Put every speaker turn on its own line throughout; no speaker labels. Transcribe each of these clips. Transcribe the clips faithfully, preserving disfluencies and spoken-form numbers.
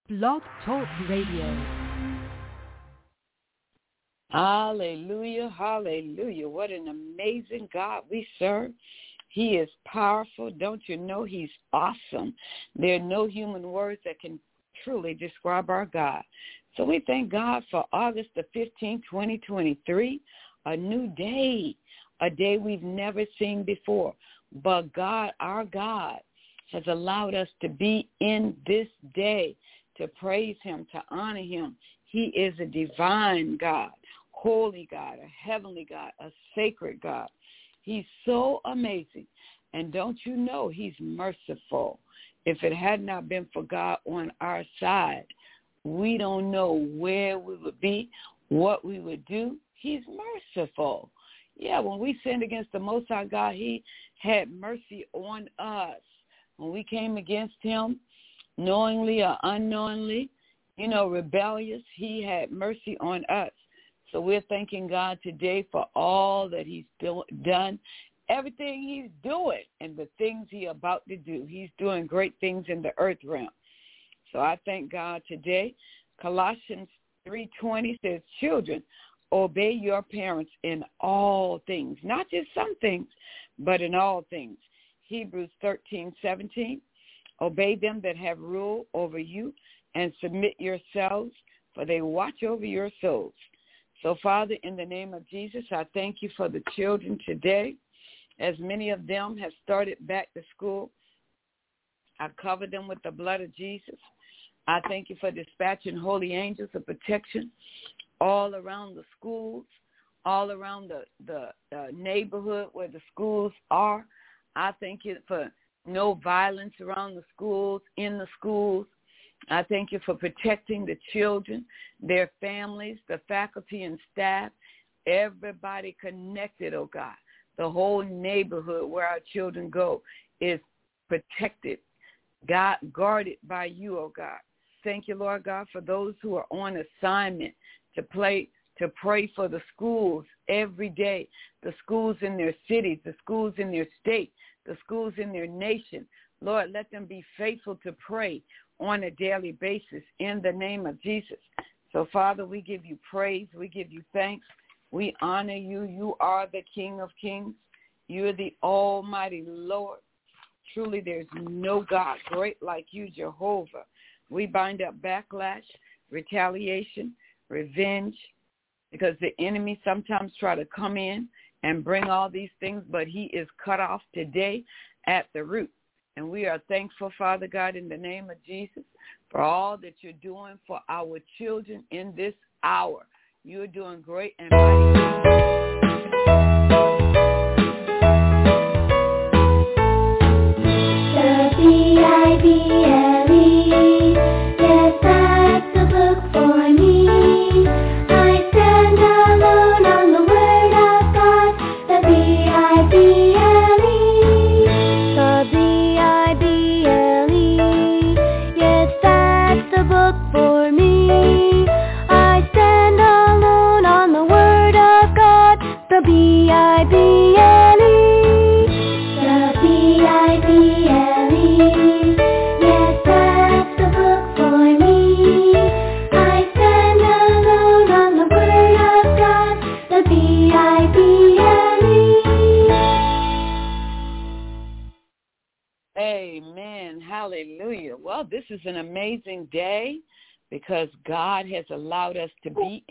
Blog Talk Radio.
Hallelujah, hallelujah. What an amazing God we serve. He is powerful. Don't you know he's awesome? There are no human words that can truly describe our God. So we thank God for August the fifteenth, twenty twenty-three, a new day, a day we've never seen before. But God, our God, has allowed us to be in this day, to praise him, to honor him. He is a divine God, holy God, a heavenly God, a sacred God. He's so amazing. And don't you know he's merciful? If it had not been for God on our side, we don't know where we would be, what we would do. He's merciful. Yeah, when we sinned against the Most High God, he had mercy on us. When we came against him, knowingly or unknowingly, you know, rebellious, he had mercy on us. So we're thanking God today for all that he's do- done, everything he's doing, and the things he's about to do. He's doing great things in the earth realm. So I thank God today. Colossians three twenty says, children, obey your parents in all things, not just some things, but in all things. Hebrews thirteen seventeen, obey them that have rule over you and submit yourselves, for they watch over your souls. So, Father, in the name of Jesus, I thank you for the children today. As many of them have started back to school, I cover them with the blood of Jesus. I thank you for dispatching holy angels of protection all around the schools, all around the, the uh, neighborhood where the schools are. I thank you for no violence around the schools, in the schools. I thank you for protecting the children, their families, the faculty and staff, everybody connected, oh God. The whole neighborhood where our children go is protected, God, guarded by you, oh God. Thank you, Lord God, for those who are on assignment to play, to pray for the schools every day, the schools in their cities, the schools in their state, the schools in their nation. Lord, let them be faithful to pray on a daily basis in the name of Jesus. So, Father, we give you praise. We give you thanks. We honor you. You are the King of kings. You're the almighty Lord. Truly, there's no God great like you, Jehovah. We bind up backlash, retaliation, revenge, because the enemy sometimes try to come in and bring all these things, but he is cut off today at the root. And we are thankful, Father God, in the name of Jesus, for all that you're doing for our children in this hour. You're doing great and mighty.
The B I B L E, yes, that's the book for me. I stand alone on the word of God, the B I B L E. The B I B L E, yes, that's the book for me. I stand alone on the word of God, the B I B L E. The B I B L E, yes, that's the book for me. I stand alone on the word of God, the B I B L E.
Amen. Hallelujah. Well, this is an amazing day because God has allowed us to be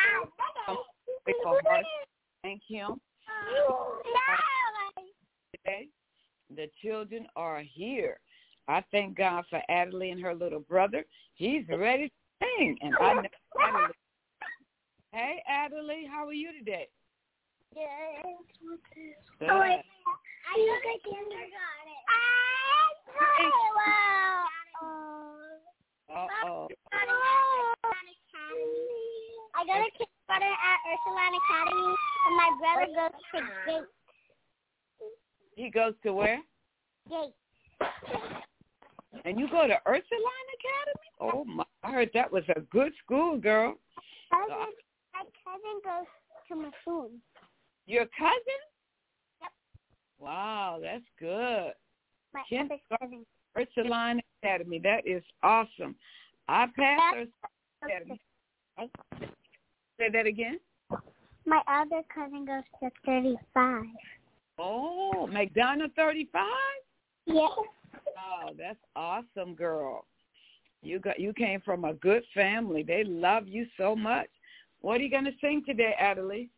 Thank him. Today, the children are here. I thank God for Adelie and her little brother. He's ready to sing. And I know Adelie. Hey, Adelie, how are you today?
Good.
Good.
Oh, wait. I look at kindergarten.
Uh-oh.
I go to kindergarten at Ursuline Academy, and my brother goes to Gate.
He goes to where?
Gate.
And you go to Ursuline Academy? Oh, my. I heard that was a good school, girl.
Cousin, my cousin goes to Masoon.
Your cousin?
Yep.
Wow, that's good.
My
Ken-
other cousin.
Ursuline Academy. That is awesome. Our pastor. Say that again.
My other cousin goes to thirty-five.
Oh, McDonough thirty-five?
Yes.
Oh, that's awesome, girl. You got you came from a good family. They love you so much. What are you going to sing today, Adelie?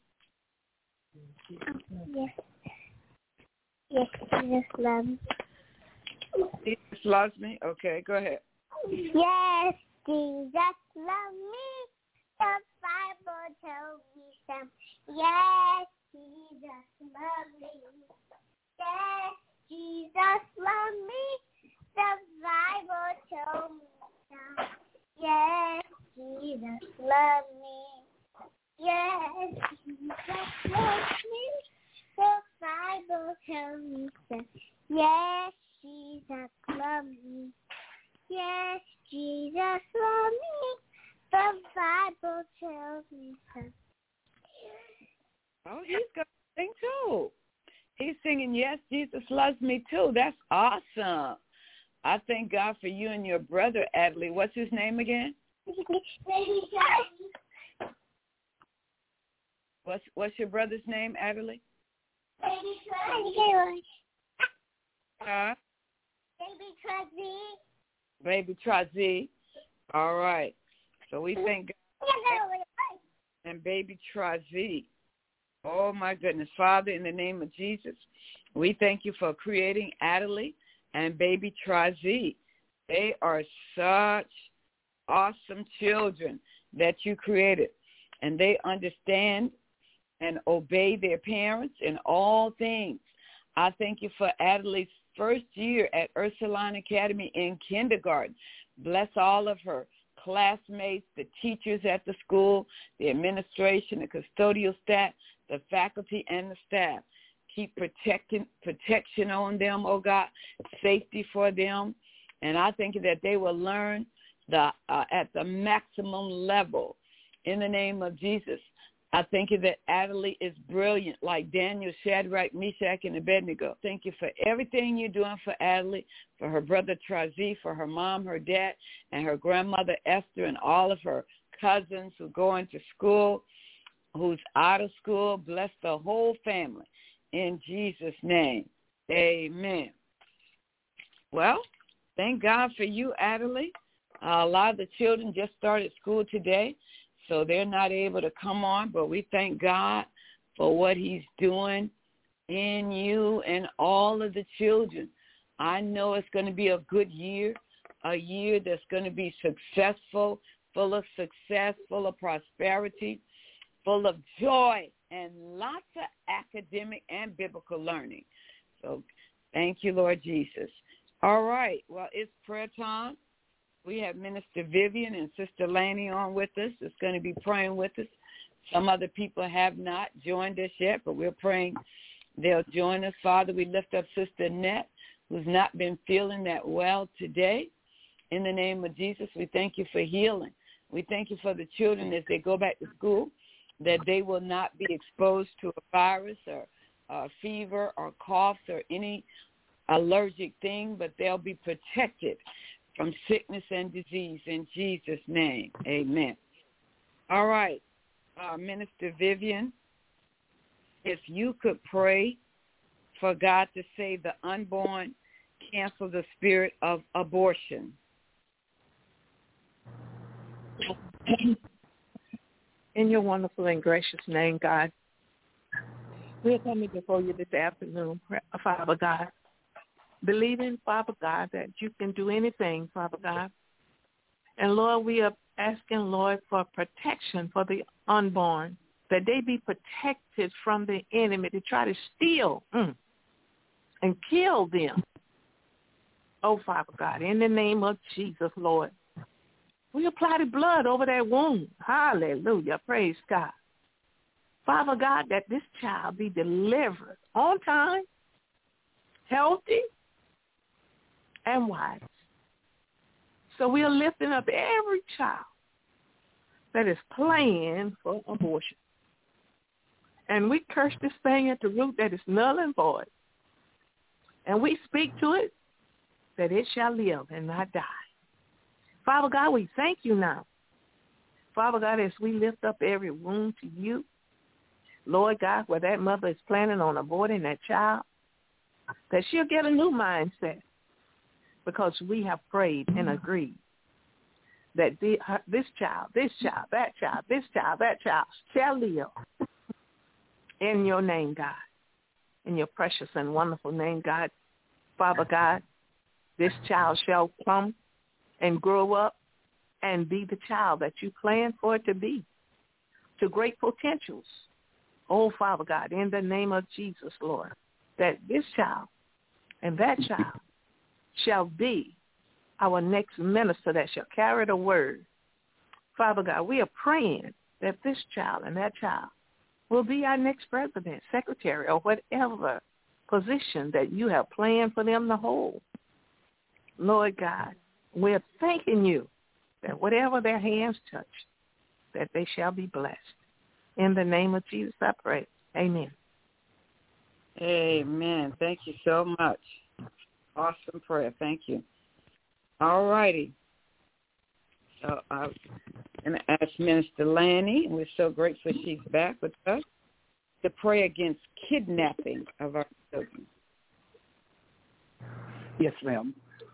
Yes. Yes, Jesus loves me.
Jesus loves me? Okay, go ahead.
Yes, Jesus loves me. The Bible tells me some. Yes, Jesus loves me. Yes, Jesus loves me. The Bible tells me some. Yes, Jesus loves me. Yes, Jesus loves me. The Bible tells me some. Yes, Jesus loves me. Yes, Jesus loves me. The Bible tells me so.
Oh, he's going to sing too. He's singing, Yes, Jesus Loves Me Too. That's awesome. I thank God for you and your brother, Adley. What's his name again? What's what's your brother's name, Adley?
Baby
Huh?
Baby Trazy.
Baby Trazy. All right. So we thank God and baby Trazy. Oh, my goodness. Father, in the name of Jesus, we thank you for creating Adelie and baby Trazy. They are such awesome children that you created, and they understand and obey their parents in all things. I thank you for Adelie's first year at Ursuline Academy in kindergarten. Bless all of her classmates, the teachers at the school, the administration, the custodial staff, the faculty, and the staff. Keep protecting, protection on them, oh God, safety for them. And I think that they will learn the uh, at the maximum level in the name of Jesus. I thank you that Adelie is brilliant, like Daniel, Shadrach, Meshach, and Abednego. Thank you for everything you're doing for Adelie, for her brother Trazy, for her mom, her dad, and her grandmother Esther, and all of her cousins who are going to school, who's out of school. Bless the whole family. In Jesus' name, amen. Well, thank God for you, Adelie. Uh, a lot of the children just started school today, so they're not able to come on, but we thank God for what he's doing in you and all of the children. I know it's going to be a good year, a year that's going to be successful, full of success, full of prosperity, full of joy, and lots of academic and biblical learning. So thank you, Lord Jesus. All right. Well, it's prayer time. We have Minister Vivian and Sister Lanny on with us. It's going to be praying with us. Some other people have not joined us yet, but we're praying they'll join us. Father, we lift up Sister Annette, who's not been feeling that well today. In the name of Jesus, we thank you for healing. We thank you for the children as they go back to school, that they will not be exposed to a virus or a fever or coughs or any allergic thing, but they'll be protected from sickness and disease in Jesus' name. Amen. All right. Uh, Minister Vivian, if you could pray for God to save the unborn, cancel the spirit of abortion.
In your wonderful and gracious name, God, we are coming before you this afternoon, Father God, believing, Father God, that you can do anything, Father God. And, Lord, we are asking, Lord, for protection for the unborn, that they be protected from the enemy to try to steal mm, and kill them. Oh, Father God, in the name of Jesus, Lord, we apply the blood over that womb. Hallelujah. Praise God. Father God, that this child be delivered on time, healthy, and wise. So we are lifting up every child that is playing for abortion. And we curse this thing at the root that is null and void. And we speak to it that it shall live and not die. Father God, we thank you now. Father God, as we lift up every wound to you, Lord God, where that mother is planning on aborting that child, that she'll get a new mindset because we have prayed and agreed that the, her, this child, this child, that child, this child, that child shall live in your name, God, in your precious and wonderful name, God. Father God, this child shall come and grow up and be the child that you planned for it to be, to great potentials. Oh, Father God, in the name of Jesus, Lord, that this child and that child shall be our next minister that shall carry the word. Father God, we are praying that this child and that child will be our next president, secretary, or whatever position that you have planned for them to hold. Lord God, we're thanking you that whatever their hands touch, that they shall be blessed. In the name of Jesus, I pray. Amen.
Amen. Thank you so much. Awesome prayer. Thank you. All righty. So I'm going to ask Minister Lanny, and we're so grateful she's back with us, to pray against kidnapping of our children.
Yes, ma'am.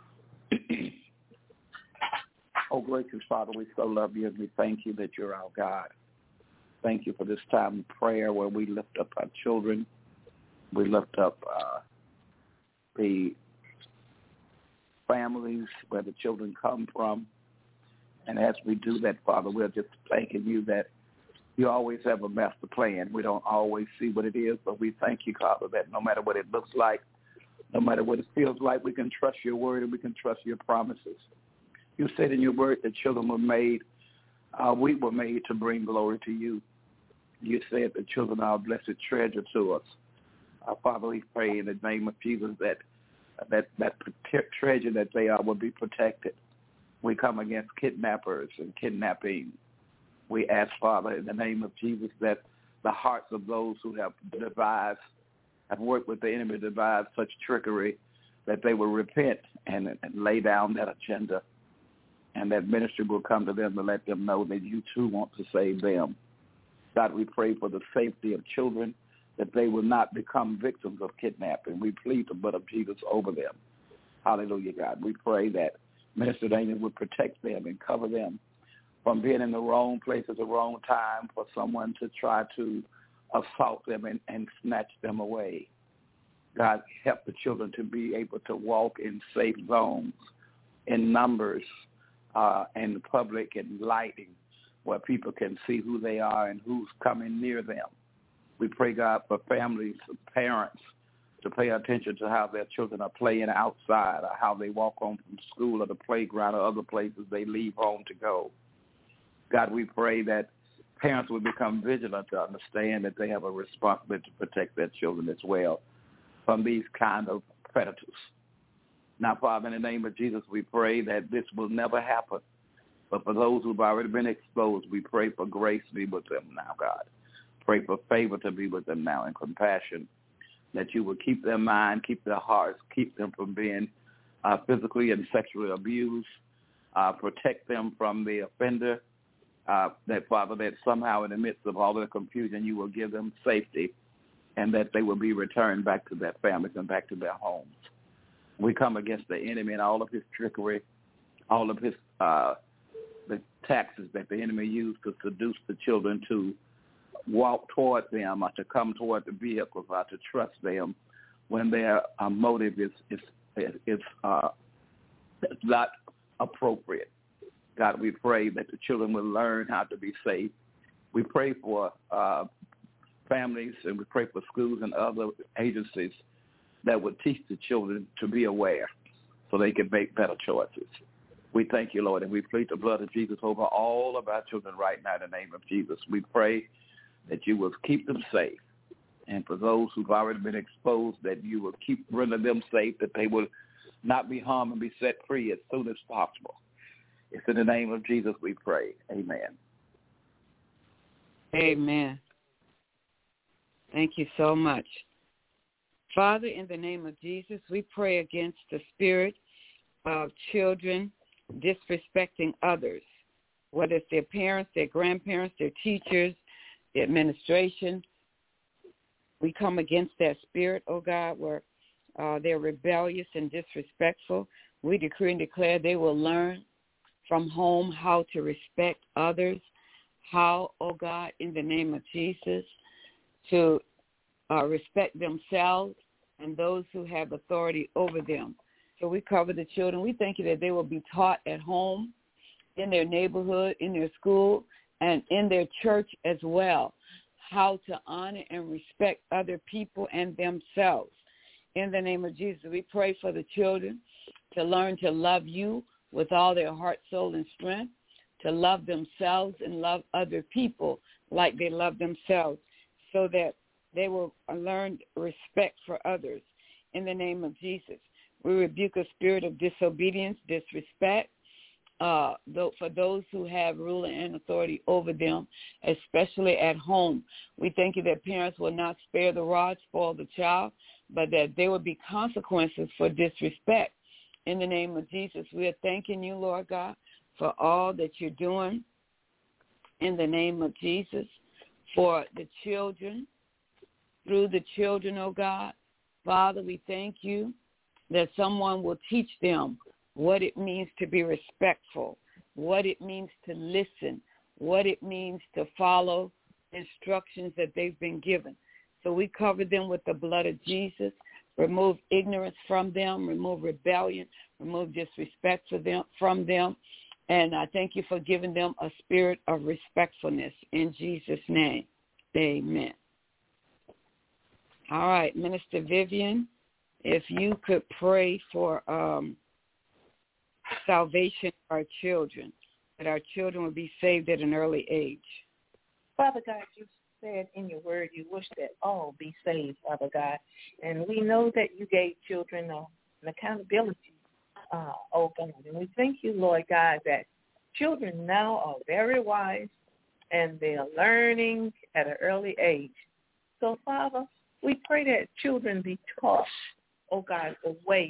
Oh, gracious Father, we so love you, and we thank you that you're our God. Thank you for this time of prayer where we lift up our children. We lift up uh, the families where the children come from. And as we do that, Father, we're just thanking you that you always have a master plan. We don't always see what it is, but we thank you, Father, that no matter what it looks like, no matter what it feels like, we can trust your word and we can trust your promises. You said in your word that children were made, uh, we were made to bring glory to you. You said that children are a blessed treasure to us. Uh, Father, we pray in the name of Jesus that that, that treasure that they are will be protected. We come against kidnappers and kidnapping. We ask, Father, in the name of Jesus, that the hearts of those who have devised, have worked with the enemy to devise such trickery, that they will repent and, and lay down that agenda, and that ministry will come to them to let them know that you too want to save them. God, we pray for the safety of children, that they will not become victims of kidnapping. We plead the blood of Jesus over them. Hallelujah, God. We pray that Minister Daniel would protect them and cover them from being in the wrong place at the wrong time for someone to try to assault them and, and snatch them away. God, help the children to be able to walk in safe zones, in numbers, uh, in public and lighting, where people can see who they are and who's coming near them. We pray, God, for families, parents, to pay attention to how their children are playing outside, or how they walk home from school or the playground or other places they leave home to go. God, we pray that parents will become vigilant to understand that they have a responsibility to protect their children as well from these kind of predators. Now, Father, in the name of Jesus, we pray that this will never happen. But for those who've already been exposed, we pray for grace to be with them now, God. Pray for favor to be with them now and compassion, that you will keep their mind, keep their hearts, keep them from being uh, physically and sexually abused, uh, protect them from the offender, uh, that, Father, that somehow in the midst of all the confusion, you will give them safety, and that they will be returned back to their families and back to their homes. We come against the enemy and all of his trickery, all of his uh, the taxes that the enemy used to seduce the children to walk toward them or to come toward the vehicles or to trust them when their uh, motive is is is uh, not appropriate. God, we pray that the children will learn how to be safe. We pray for uh, families and we pray for schools and other agencies that would teach the children to be aware so they can make better choices. We thank you, Lord, and we plead the blood of Jesus over all of our children right now in the name of Jesus. We pray that you will keep them safe. And for those who've already been exposed, that you will keep rendering them safe, that they will not be harmed and be set free as soon as possible. It's in the name of Jesus we pray. Amen.
Amen. Thank you so much. Father, in the name of Jesus, we pray against the spirit of children disrespecting others, whether it's their parents, their grandparents, their teachers, the administration. We come against that spirit, oh God, where uh, they're rebellious and disrespectful. We decree and declare they will learn from home how to respect others, how, oh God, in the name of Jesus, to uh, respect themselves and those who have authority over them. So we cover the children. We thank you that they will be taught at home, in their neighborhood, in their school, and in their church as well, how to honor and respect other people and themselves. In the name of Jesus, we pray for the children to learn to love you with all their heart, soul, and strength, to love themselves and love other people like they love themselves, so that they will learn respect for others. In the name of Jesus, we rebuke a spirit of disobedience, disrespect, uh, for those who have rule and authority over them, especially at home. We thank you that parents will not spare the rod, spoil the child, but that there will be consequences for disrespect. In the name of Jesus, we are thanking you, Lord God, for all that you're doing. In the name of Jesus, for the children, through the children, oh God. Father, we thank you that someone will teach them what it means to be respectful, what it means to listen, what it means to follow instructions that they've been given. So we cover them with the blood of Jesus. Remove ignorance from them, remove rebellion, remove disrespect for them, from them. And I thank you for giving them a spirit of respectfulness in Jesus' name. Amen. All right, Minister Vivian, if you could pray for um, salvation for our children, that our children will be saved at an early age.
Father God, you said in your word you wish that all be saved, Father God. And we know that you gave children uh, an accountability, uh, oh God. And we thank you, Lord God, that children now are very wise and they are learning at an early age. So, Father, we pray that children be taught, oh God, the way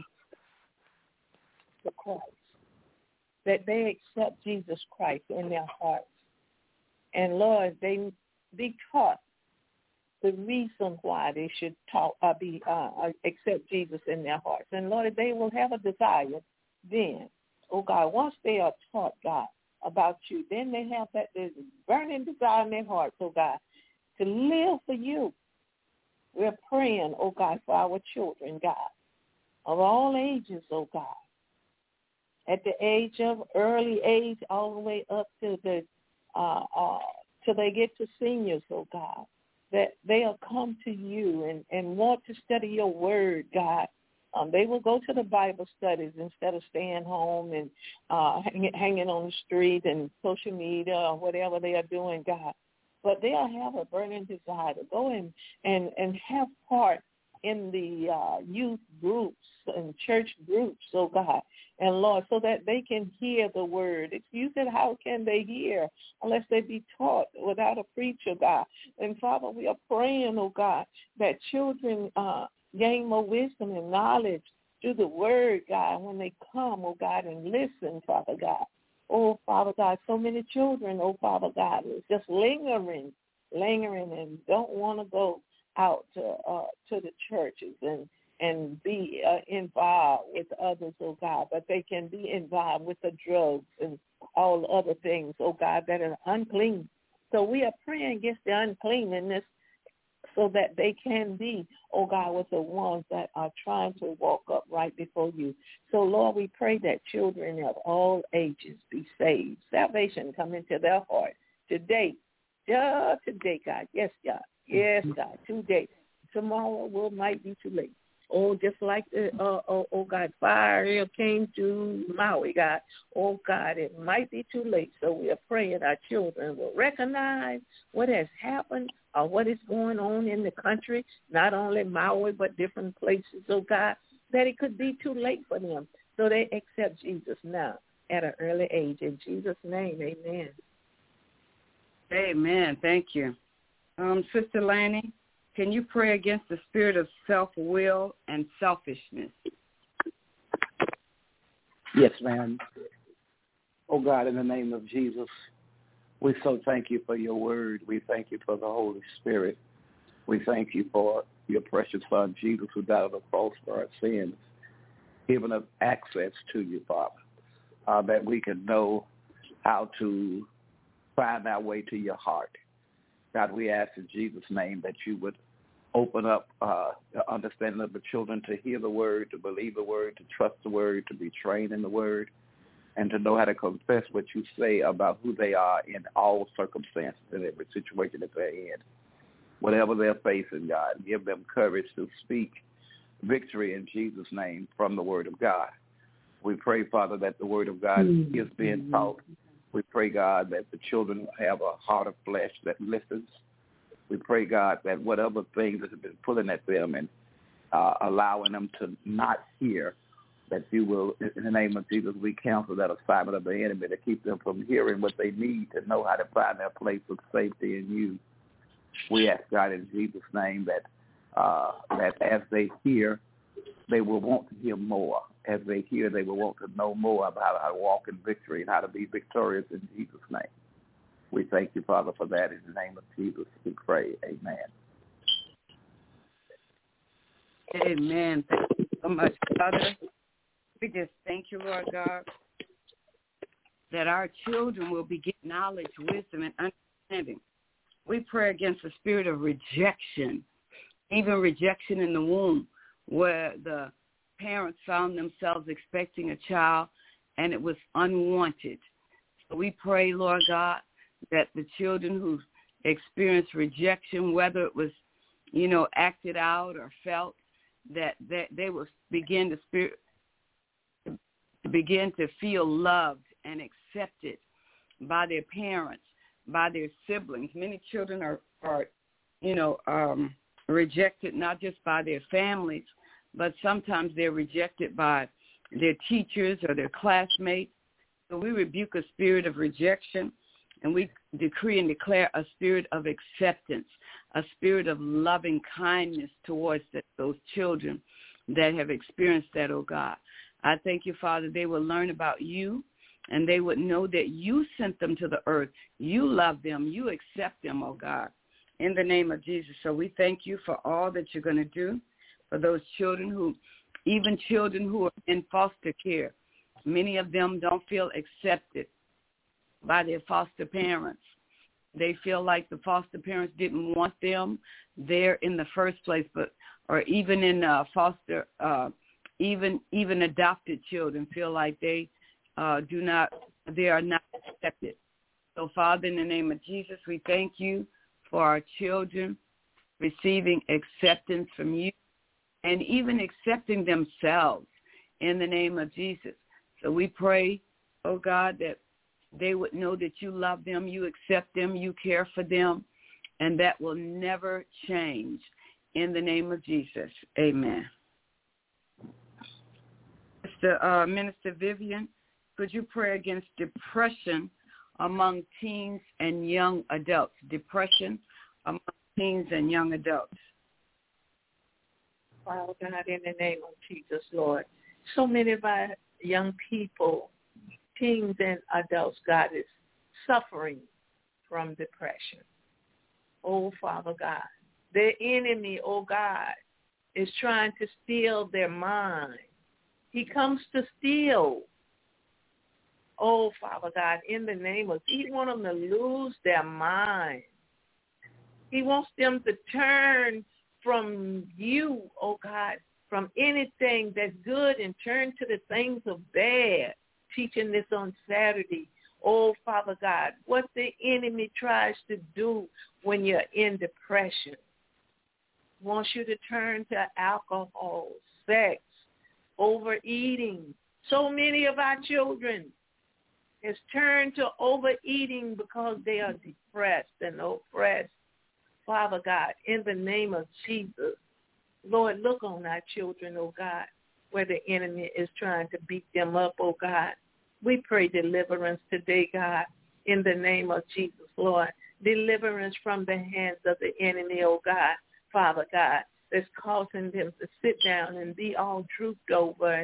to Christ, that they accept Jesus Christ in their hearts. And, Lord, they be taught the reason why they should talk, uh, be uh, accept Jesus in their hearts. And, Lord, they will have a desire then, oh God, once they are taught, God, about you, then they have that burning desire in their hearts, oh God, to live for you. We're praying, oh God, for our children, God, of all ages, oh God, at the age of early age all the way up to the uh, uh, till they get to seniors, oh God, that they'll come to you and, and want to study your word, God. Um, they will go to the Bible studies instead of staying home and uh, hang, hanging on the street and social media or whatever they are doing, God. But they'll have a burning desire to go in and, and have part in the uh, youth groups and church groups, oh God, and Lord, so that they can hear the word. If you said, how can they hear unless they be taught without a preacher, God? And Father, we are praying, oh God, that children uh, gain more wisdom and knowledge through the word, God, when they come, oh God, and listen, Father God. Oh, Father God, so many children, oh, Father God, is just lingering, lingering and don't want to go out to uh, to the churches and, and be uh, involved with others, oh, God, but they can be involved with the drugs and all other things, oh, God, that are unclean. So we are praying against the uncleanness so that they can be, oh, God, with the ones that are trying to walk up right before you. So, Lord, we pray that children of all ages be saved. Salvation come into their heart today. Just today, God. Yes, God. Yes, God. Today. Tomorrow will might be too late. Oh, just like the, uh, oh, oh, God, fire came to Maui, God. Oh, God, it might be too late. So we are praying our children will recognize what has happened or what is going on in the country, not only Maui, but different places, oh, God, that it could be too late for them. So they accept Jesus now at an early age. In Jesus' name, amen.
Amen. Thank you. Um, Sister Lanny, can you pray against the spirit of self-will and selfishness?
Yes, ma'am. Oh, God, in the name of Jesus, we so thank you for your word. We thank you for the Holy Spirit. We thank you for your precious Son, Jesus, who died on the cross for our sins, giving us access to you, Father, uh, that we can know how to find our way to your heart. God, we ask in Jesus' name that you would open up uh, the understanding of the children to hear the word, to believe the word, to trust the word, to be trained in the word, and to know how to confess what you say about who they are in all circumstances, in every situation that they're in. Whatever they're facing, God, give them courage to speak victory in Jesus' name from the word of God. We pray, Father, that the word of God mm-hmm. is being taught. We pray, God, that the children have a heart of flesh that listens. We pray, God, that whatever things that have been pulling at them and uh, allowing them to not hear, that you will, in the name of Jesus, we cancel that assignment of the enemy to keep them from hearing what they need to know how to find their place of safety in you. We ask, God, in Jesus' name, that uh, that as they hear, they will want to hear more. As they hear, they will want to know more about how to walk in victory and how to be victorious in Jesus' name. We thank you, Father, for that. In the name of Jesus, we pray. Amen.
Amen. Thank you so much, Father. We just thank you, Lord God, that our children will be getting knowledge, wisdom, and understanding. We pray against the spirit of rejection, even rejection in the womb, where the parents found themselves expecting a child and it was unwanted. So we pray, Lord God, that the children who experienced rejection, whether it was, you know, acted out or felt, that, that they will begin to spirit, to begin to feel loved and accepted by their parents, by their siblings. Many children are, are you know, um, rejected not just by their families, but sometimes they're rejected by their teachers or their classmates. So we rebuke a spirit of rejection, and we decree and declare a spirit of acceptance, a spirit of loving kindness towards the, those children that have experienced that, oh God. I thank you, Father, they will learn about you, and they would know that you sent them to the earth. You love them. You accept them, oh God, in the name of Jesus. So we thank you for all that you're going to do for those children who, even children who are in foster care. Many of them don't feel accepted by their foster parents. They feel like the foster parents didn't want them there in the first place, but or even in uh, foster, uh, even even adopted children feel like they uh, do not, they are not accepted. So, Father, in the name of Jesus, we thank you for our children receiving acceptance from you and even accepting themselves in the name of Jesus. So we pray, oh God, that they would know that you love them, you accept them, you care for them, and that will never change in the name of Jesus. Amen. Mister Uh, Minister Vivian, could you pray against depression among teens and young adults? Depression among teens and young adults.
Father God, in the name of Jesus, Lord, so many of our young people, teens and adults, God, is suffering from depression. Oh, Father God, the enemy, oh God, is trying to steal their mind. He comes to steal. Oh, Father God, in the name of, he wants them to lose their mind. He wants them to turn from you, oh God, from anything that's good and turn to the things of bad. Teaching this on Saturday. Oh, Father God, what the enemy tries to do when you're in depression. Wants you to turn to alcohol, sex, overeating. So many of our children has turned to overeating because they are depressed and oppressed. Father God, in the name of Jesus, Lord, look on our children, oh God, where the enemy is trying to beat them up, oh God. We pray deliverance today, God, in the name of Jesus, Lord. Deliverance from the hands of the enemy, oh God, Father God, that's causing them to sit down and be all drooped over and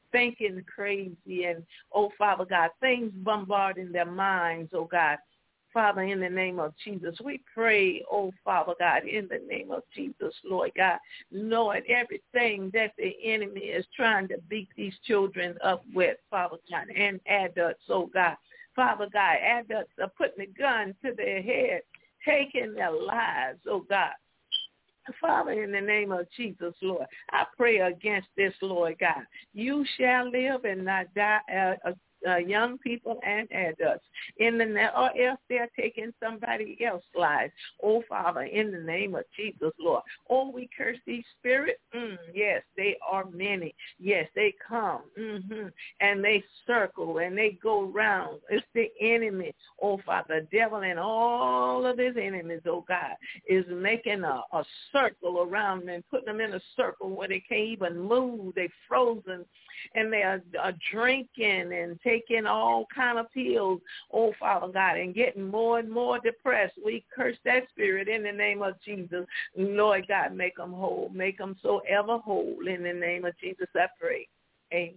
thinking crazy and, oh, Father God, things bombarding their minds, oh, God. Father, in the name of Jesus, we pray, oh, Father God, in the name of Jesus, Lord God, Lord, everything that the enemy is trying to beat these children up with, Father God, and adults, oh, God. Father God, adults are putting a gun to their head, taking their lives, oh, God. Father, in the name of Jesus, Lord, I pray against this, Lord God. You shall live and not die, uh, uh, young people and adults, in the or else they're taking somebody else's lives. Oh, Father, in the name of Jesus, Lord. Oh, we curse these spirits. Mm, yes, they are many. Yes, they come, mm-hmm, and they circle and they go round. It's the enemy. Oh, Father, the devil and all of his enemies, oh, God, is making a, a circle around them and putting them in a circle where they can't even move. They're frozen, and they are, are drinking and taking all kind of pills, oh, Father God, and getting more and more depressed. We curse that spirit in the name of Jesus. Lord God, make them whole. Make them so ever whole. In the name of Jesus, I pray. Amen.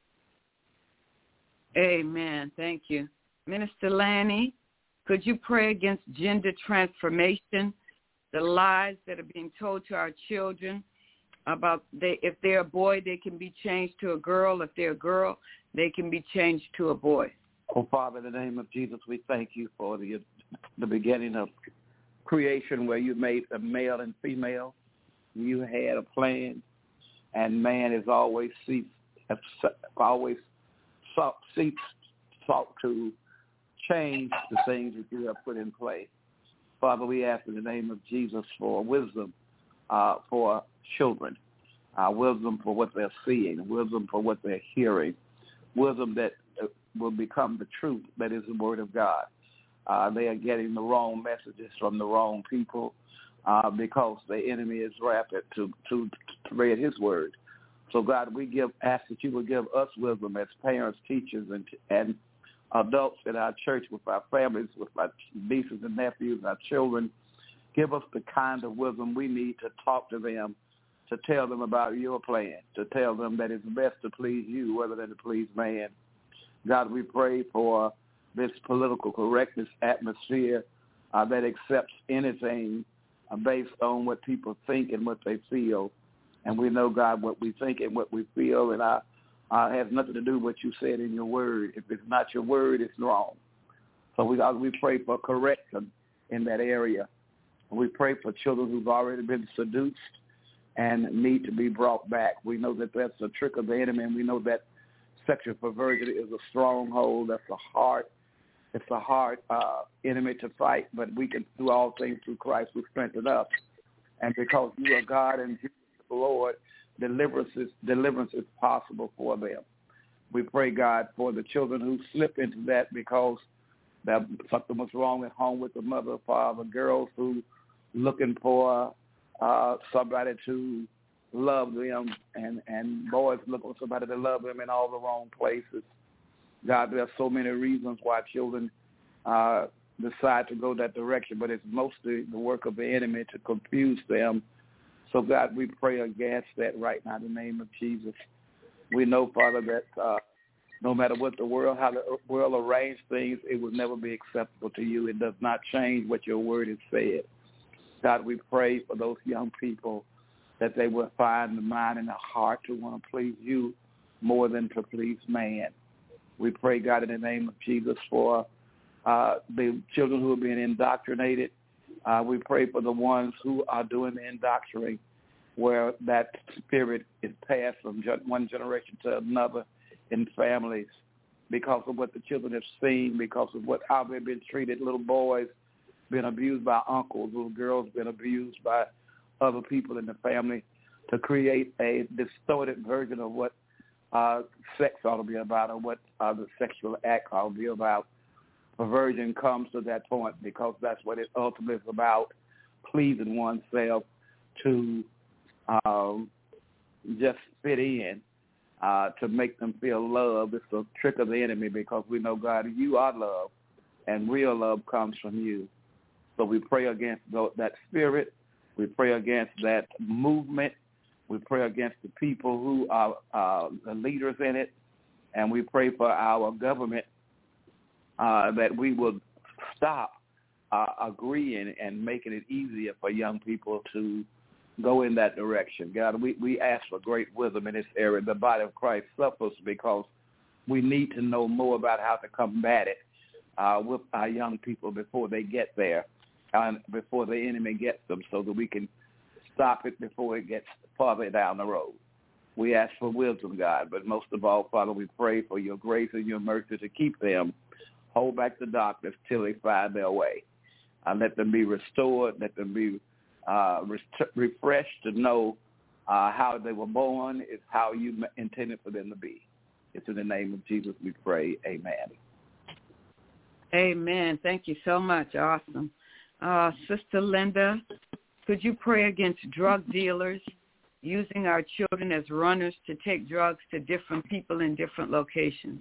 Amen. Thank you. Minister Lanny, could you pray against gender transformation, the lies that are being told to our children about they, if they're a boy, they can be changed to a girl. If they're a girl, they can be changed to a boy.
Oh, Father, in the name of Jesus, we thank you for the the beginning of creation where you made a male and female. You had a plan, and man is always seeks, always sought, seeks, sought to change the things that you have put in place. Father, we ask in the name of Jesus for wisdom uh, for children, uh, wisdom for what they're seeing, wisdom for what they're hearing, wisdom that uh, will become the truth that is the Word of God. Uh, they are getting the wrong messages from the wrong people uh, because the enemy is rapid to, to, to read his word. So, God, we give ask that you will give us wisdom as parents, teachers, and and adults in our church, with our families, with our nieces and nephews, our children. Give us the kind of wisdom we need to talk to them, to tell them about your plan, to tell them that it's best to please you rather than to please man. God, we pray for this political correctness atmosphere uh, that accepts anything uh, based on what people think and what they feel. And we know, God, what we think and what we feel, and I uh, has nothing to do with what you said in your word. If it's not your word, it's wrong. So we, God, we pray for correction in that area. We pray for children who've already been seduced and need to be brought back. We know that that's a trick of the enemy, and we know that sexual perversion is a stronghold. That's a hard, it's a hard uh, enemy to fight, but we can do all things through Christ who strengthens us. And because you are God and Jesus the Lord, deliverance is, deliverance is possible for them. We pray, God, for the children who slip into that because that something was wrong at home with the mother or father, girls who looking for uh, somebody to love them, and, and boys looking for somebody to love them in all the wrong places. God, there are so many reasons why children uh, decide to go that direction, but it's mostly the work of the enemy to confuse them. So, God, we pray against that right now in the name of Jesus. We know, Father, that uh, no matter what the world, how the world arranges things, it will never be acceptable to you. It does not change what your word has said. God, we pray for those young people that they will find the mind and the heart to want to please you more than to please man. We pray, God, in the name of Jesus for uh, the children who are being indoctrinated. Uh, we pray for the ones who are doing the indoctrinating, where that spirit is passed from one generation to another in families because of what the children have seen, because of what how they've been treated. Little boys been abused by uncles, little girls been abused by other people in the family, to create a distorted version of what uh, sex ought to be about, or what uh, the sexual act ought to be about. Perversion comes to that point because that's what it ultimately is about, pleasing oneself to um, just fit in, uh, to make them feel love. It's a trick of the enemy because we know, God, you are love, and real love comes from you. So we pray against that spirit. We pray against that movement. We pray against the people who are uh, the leaders in it, and we pray for our government uh, that we will stop uh, agreeing and making it easier for young people to go in that direction. God, we, we ask for great wisdom in this area. The body of Christ suffers because we need to know more about how to combat it uh, with our young people before they get there, and before the enemy gets them, so that we can stop it before it gets farther down the road. We ask for wisdom, God, but most of all, Father, we pray for your grace and your mercy to keep them, hold back the darkness till they find their way. Uh, let them be restored, let them be uh, rest- refreshed to know uh, how they were born, is how you intended for them to be. It's in the name of Jesus we pray. Amen.
Amen. Thank you so much. Awesome. Uh, Sister Linda, could you pray against drug dealers using our children as runners to take drugs to different people in different locations?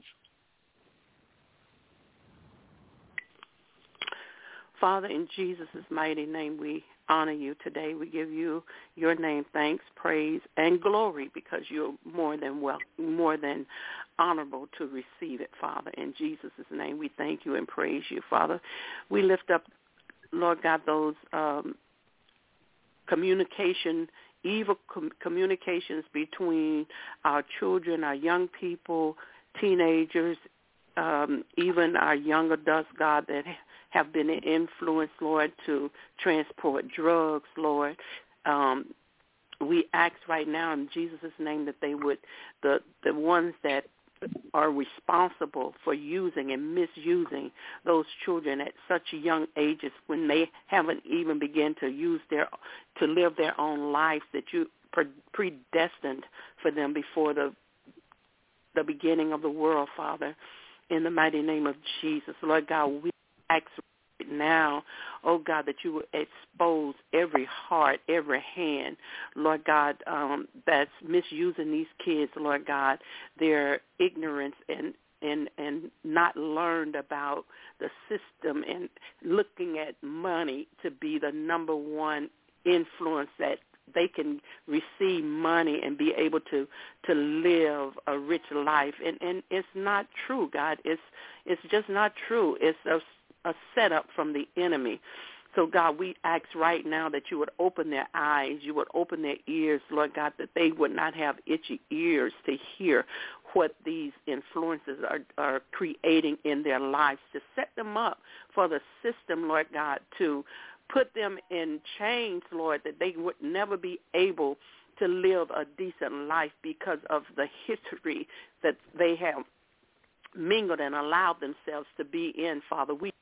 Father, in Jesus' mighty name, we honor you today. We give you your name, thanks, praise, and glory, because you're more than well, more than honorable to receive it, Father. In Jesus' name, we thank you and praise you, Father. We lift up, Lord God, those um, communication, evil com- communications between our children, our young people, teenagers, um, even our young adults, God, that have been influenced, Lord, to transport drugs, Lord. Um, we ask right now in Jesus' name that they would, the, the ones that are responsible for using and misusing those children at such young ages when they haven't even begun to use their, to live their own lives, that you predestined for them before the the beginning of the world, Father, in the mighty name of Jesus. Lord God, we ask right now, oh God, that you would expose every heart, every hand, Lord God, um, that's misusing these kids, Lord God, their ignorance and and and not learned about the system and looking at money to be the number one influence that they can receive money and be able to to live a rich life. And and it's not true, God. It's it's just not true. It's a, a setup from the enemy. So, God, we ask right now that you would open their eyes, you would open their ears, Lord God, that they would not have itchy ears to hear what these influences are, are creating in their lives, to set them up for the system, Lord God, to put them in chains, Lord, that they would never be able to live a decent life because of the history that they have mingled and allowed themselves to be in, Father. We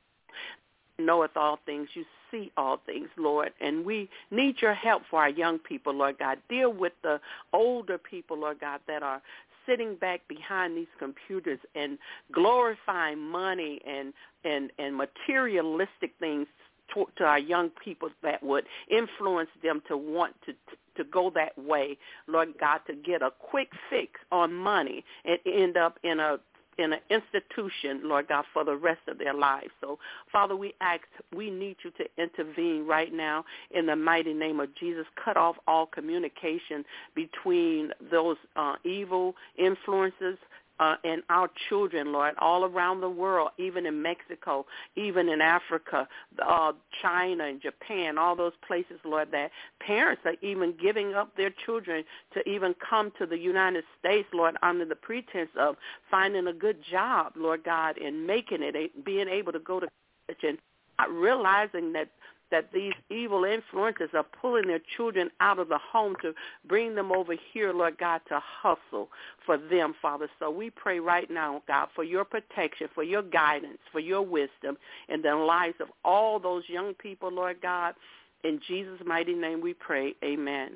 knoweth all things, you see all things, Lord, and we need your help for our young people, Lord God. Deal with the older people, Lord God, that are sitting back behind these computers and glorifying money and and, and materialistic things to, to our young people that would influence them to want to to go that way, Lord God, to get a quick fix on money and end up in a in an institution, Lord God, for the rest of their lives. So, Father, we ask, we need you to intervene right now in the mighty name of Jesus. Cut off all communication between those uh, evil influences uh, and our children, Lord, all around the world, even in Mexico, even in Africa, uh, China and Japan, all those places, Lord, that parents are even giving up their children to even come to the United States, Lord, under the pretense of finding a good job, Lord God, and making it, being able to go to college and not realizing that that these evil influences are pulling their children out of the home to bring them over here, Lord God, to hustle for them, Father. So we pray right now, God, for your protection, for your guidance, for your wisdom in the lives of all those young people, Lord God. In Jesus' mighty name we pray. Amen.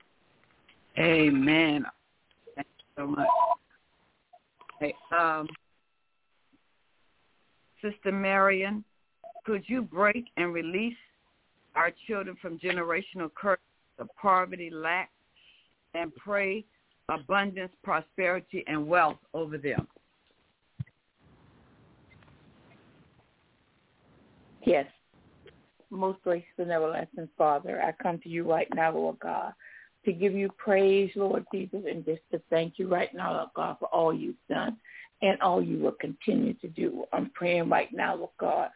Amen. Thank you so much. Hey, um, Sister Marion, could you break and release our children from generational curses of poverty, lack, and pray abundance, prosperity, and wealth over them?
Yes. Most gracious and everlasting Father, I come to you right now, Lord God, to give you praise, Lord Jesus, and just to thank you right now, Lord God, for all you've done and all you will continue to do. I'm praying right now, Lord God,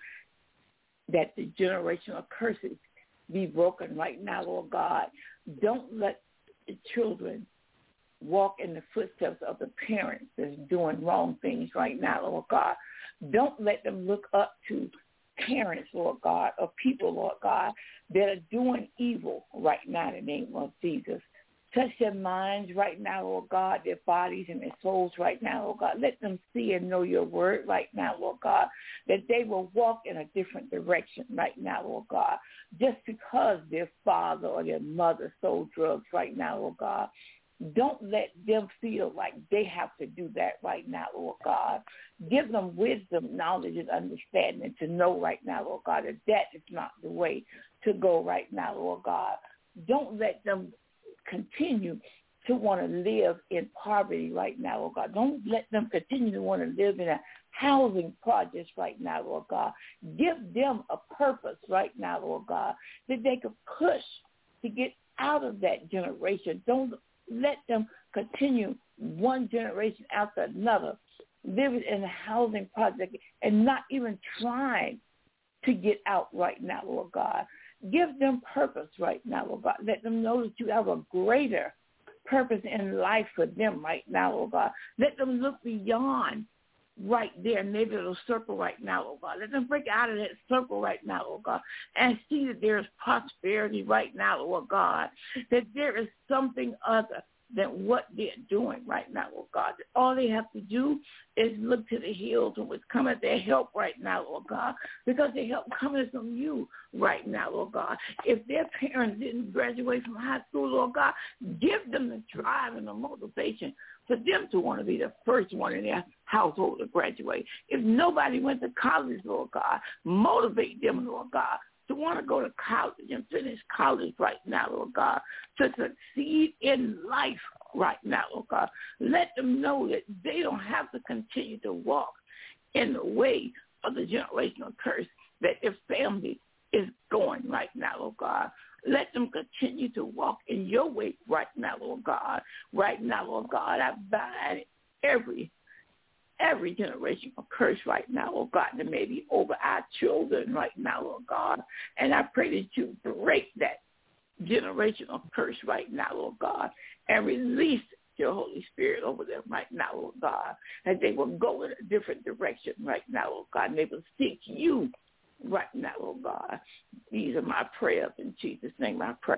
that the generational curses be broken right now, Lord God. Don't let the children walk in the footsteps of the parents that's doing wrong things right now, Lord God. Don't let them look up to parents, Lord God, or people, Lord God, that are doing evil right now in the name of Jesus. Touch their minds right now, Lord God, their bodies and their souls right now, Lord God. Let them see and know your word right now, Lord God, that they will walk in a different direction right now, Lord God, just because their father or their mother sold drugs right now, Lord God. Don't let them feel like they have to do that right now, Lord God. Give them wisdom, knowledge, and understanding to know right now, Lord God, that that is not the way to go right now, Lord God. Don't let them continue to want to live in poverty right now, Lord God. Don't let them continue to want to live in a housing projects right now, Lord God. Give them a purpose right now, Lord God, that they could push to get out of that generation. Don't let them continue one generation after another, living in a housing project and not even trying to get out right now, Lord God. Give them purpose right now, Lord God. Let them know that you have a greater purpose in life for them right now, Lord God. Let them look beyond right there, maybe a little circle right now, Lord God. Let them break out of that circle right now, Lord God, and see that there is prosperity right now, Lord God, that there is something other than what they're doing right now, Lord God. That all they have to do is look to the hills and what's coming their help right now, Lord God, because their help coming from you right now, Lord God. If their parents didn't graduate from high school, Lord God, give them the drive and the motivation for them to want to be the first one in their household to graduate. If nobody went to college, Lord God, motivate them, Lord God, to want to go to college and finish college right now, Lord God, to succeed in life right now, Lord God. Let them know that they don't have to continue to walk in the way of the generational curse that their family is going right now, Lord God. Let them continue to walk in your way right now, Lord God. Right now, Lord God, I bind every every generational curse right now, Lord God, that may be over our children right now, Lord God. And I pray that you break that generational curse right now, Lord God, and release your Holy Spirit over them right now, Lord God, and they will go in a different direction right now, Lord God, and they will seek you right now, Lord God. These are my prayers. In Jesus' name I pray.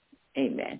Amen.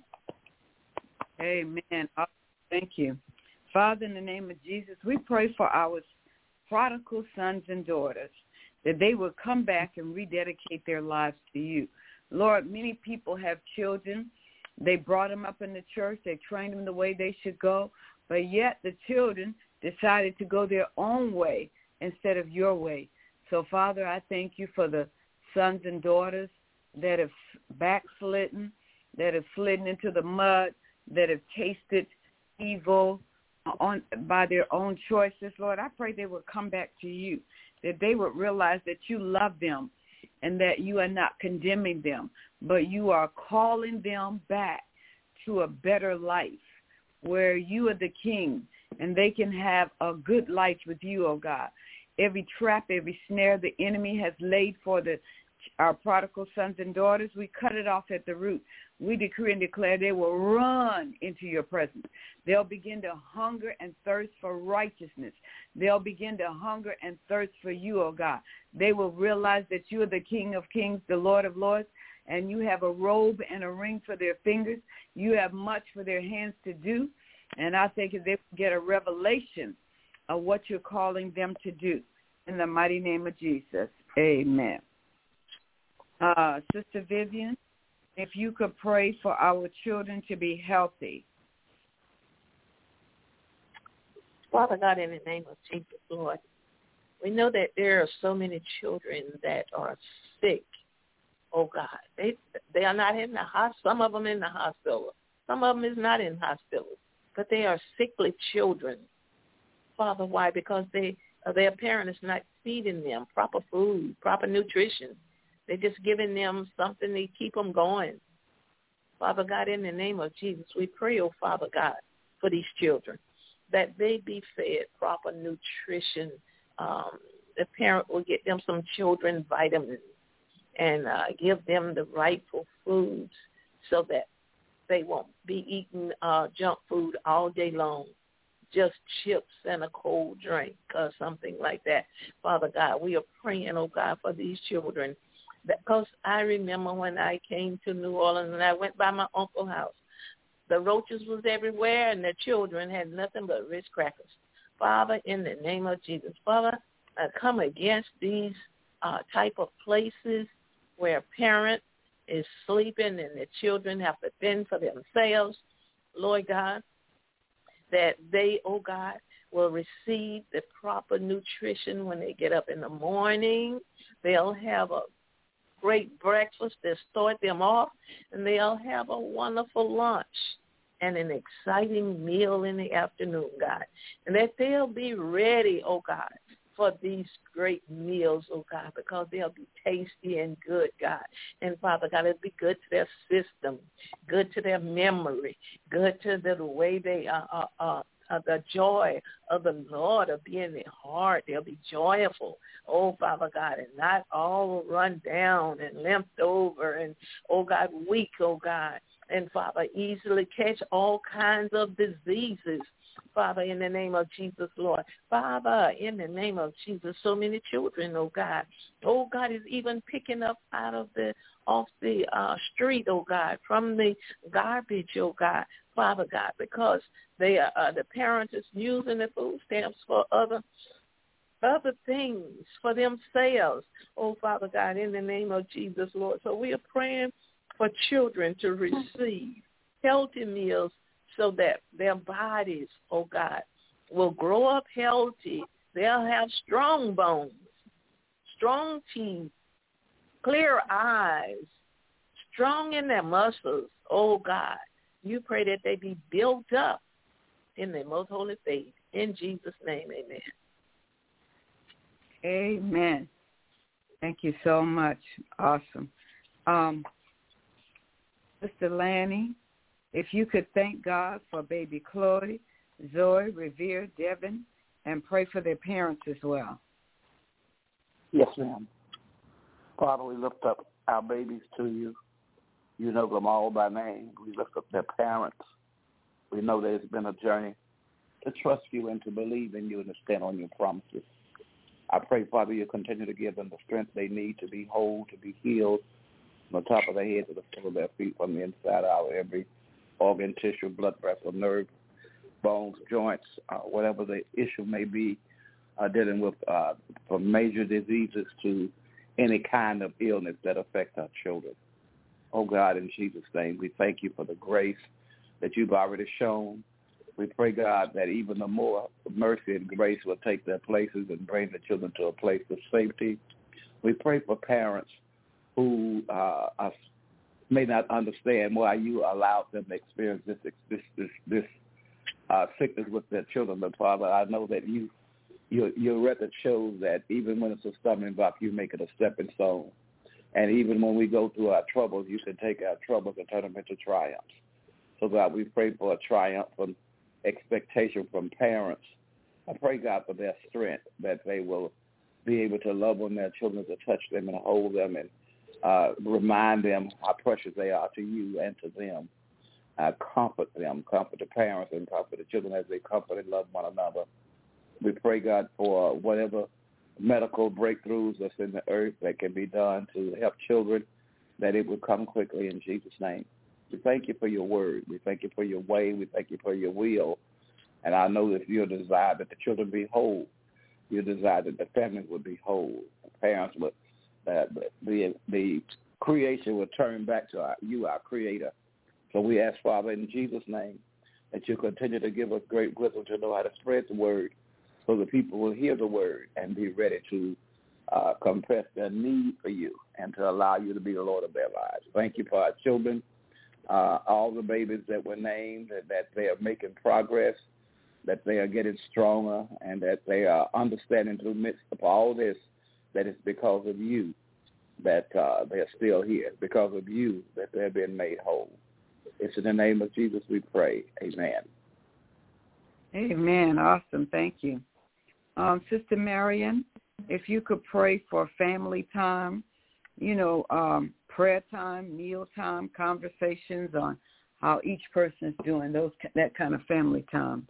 Amen. Thank you. Father, in the name of Jesus, we pray for our prodigal sons and daughters, that they will come back and rededicate their lives to you. Lord, many people have children. They brought them up in the church. They trained them the way they should go. But yet the children decided to go their own way instead of your way. So, Father, I thank you for the sons and daughters that have backslidden, that have slidden into the mud, that have tasted evil on by their own choices. Lord, I pray they will come back to you, that they would realize that you love them and that you are not condemning them, but you are calling them back to a better life where you are the king and they can have a good life with you, oh God. Every trap, every snare the enemy has laid for the our prodigal sons and daughters, we cut it off at the root. We decree and declare they will run into your presence. They'll begin to hunger and thirst for righteousness. They'll begin to hunger and thirst for you, oh God. They will realize that you are the King of kings, the Lord of lords, and you have a robe and a ring for their fingers. You have much for their hands to do. And I think if they get a revelation of what you're calling them to do, in the mighty name of Jesus, amen. Uh, Sister Vivian, if you could pray for our children to be healthy.
Father God, in the name of Jesus, Lord, we know that there are so many children that are sick. Oh, God, they they are not in the hospital. Some of them in the hospital. Some of them is not in hospital, but they are sickly children. Father, why? Because they uh, their parent is not feeding them proper food, proper nutrition. They're just giving them something to keep them going. Father God, in the name of Jesus, we pray, oh Father God, for these children, that they be fed proper nutrition. Um, the parent will get them some children vitamins and uh, give them the rightful foods so that they won't be eating uh, junk food all day long, just chips and a cold drink or something like that. Father God, we are praying, oh God, for these children. Because I remember when I came to New Orleans and I went by my uncle's house, the roaches was everywhere and the children had nothing but Ritz crackers. Father, in the name of Jesus, Father, I come against these uh, type of places where a parent is sleeping and the children have to fend for themselves. Lord God, that they, oh God, will receive the proper nutrition when they get up in the morning. They'll have a great breakfast to start them off, and they'll have a wonderful lunch and an exciting meal in the afternoon, God. And that they'll be ready, oh God, for these great meals, oh God, because they'll be tasty and good, God. And Father God, it'll be good to their system, good to their memory, good to the way they are, uh, uh, uh, the joy of the Lord will be in their heart. They'll be joyful, oh Father God, and not all run down and limped over and, oh God, weak, oh God. And Father, easily catch all kinds of diseases. Father, in the name of Jesus, Lord. Father, in the name of Jesus, so many children, oh God. Oh God, is even picking up out of the, off the uh, street, oh God, from the garbage, oh God. Father God, because they are, uh, the parents is using the food stamps for other other things for themselves. Oh, Father God, in the name of Jesus, Lord. So we are praying for children to receive healthy meals so that their bodies, oh God, will grow up healthy. They'll have strong bones, strong teeth, clear eyes, strong in their muscles, oh God. You pray that they be built up in their most holy faith. In Jesus' name, amen.
Amen. Thank you so much. Awesome. Um, Sister Lanny, if you could thank God for baby Chloe, Zoe, Revere, Devin, and pray for their parents as well.
Yes, ma'am. Father, we lift up our babies to you. You know them all by name. We lift up their parents. We know that it's been a journey to trust you and to believe in you and to stand on your promises. I pray, Father, you continue to give them the strength they need to be whole, to be healed, from the top of their head to the sole of their feet, from the inside out, every organ, tissue, blood vessel, nerve, bones, joints, uh, whatever the issue may be, uh, dealing with uh, from major diseases to any kind of illness that affects our children. Oh, God, in Jesus' name, we thank you for the grace that you've already shown. We pray, God, that even the more mercy and grace will take their places and bring the children to a place of safety. We pray for parents who uh, are, may not understand why you allowed them to experience this this this, this uh, sickness with their children. But, Father, I know that you your, your record shows that even when it's a stumbling block, you make it a stepping stone. And even when we go through our troubles, you can take our troubles and turn them into triumphs. So, God, we pray for a triumphant expectation from parents. I pray, God, for their strength, that they will be able to love on their children, to touch them and hold them and uh, remind them how precious they are to you and to them. Uh, comfort them, comfort the parents and comfort the children as they comfort and love one another. We pray, God, for whatever medical breakthroughs that's in the earth that can be done to help children, that it will come quickly in Jesus' name. We thank you for your word. We thank you for your way. We thank you for your will. And I know that your desire that the children be whole. Your desire that the family would be whole. The parents would, uh, the, the creation would turn back to our, you, our creator. So we ask, Father, in Jesus' name, that you continue to give us great wisdom to know how to spread the word so that people will hear the word and be ready to uh, confess their need for you and to allow you to be the Lord of their lives. Thank you for our children, uh, all the babies that were named, that, that they are making progress, that they are getting stronger, and that they are understanding through the midst of all this that it's because of you that uh, they're still here, because of you that they're being made whole. It's in the name of Jesus we pray. Amen.
Amen. Awesome. Thank you. Um, Sister Marion, if you could pray for family time, you know, um, prayer time, meal time, conversations on how each person is doing, those that kind of family time.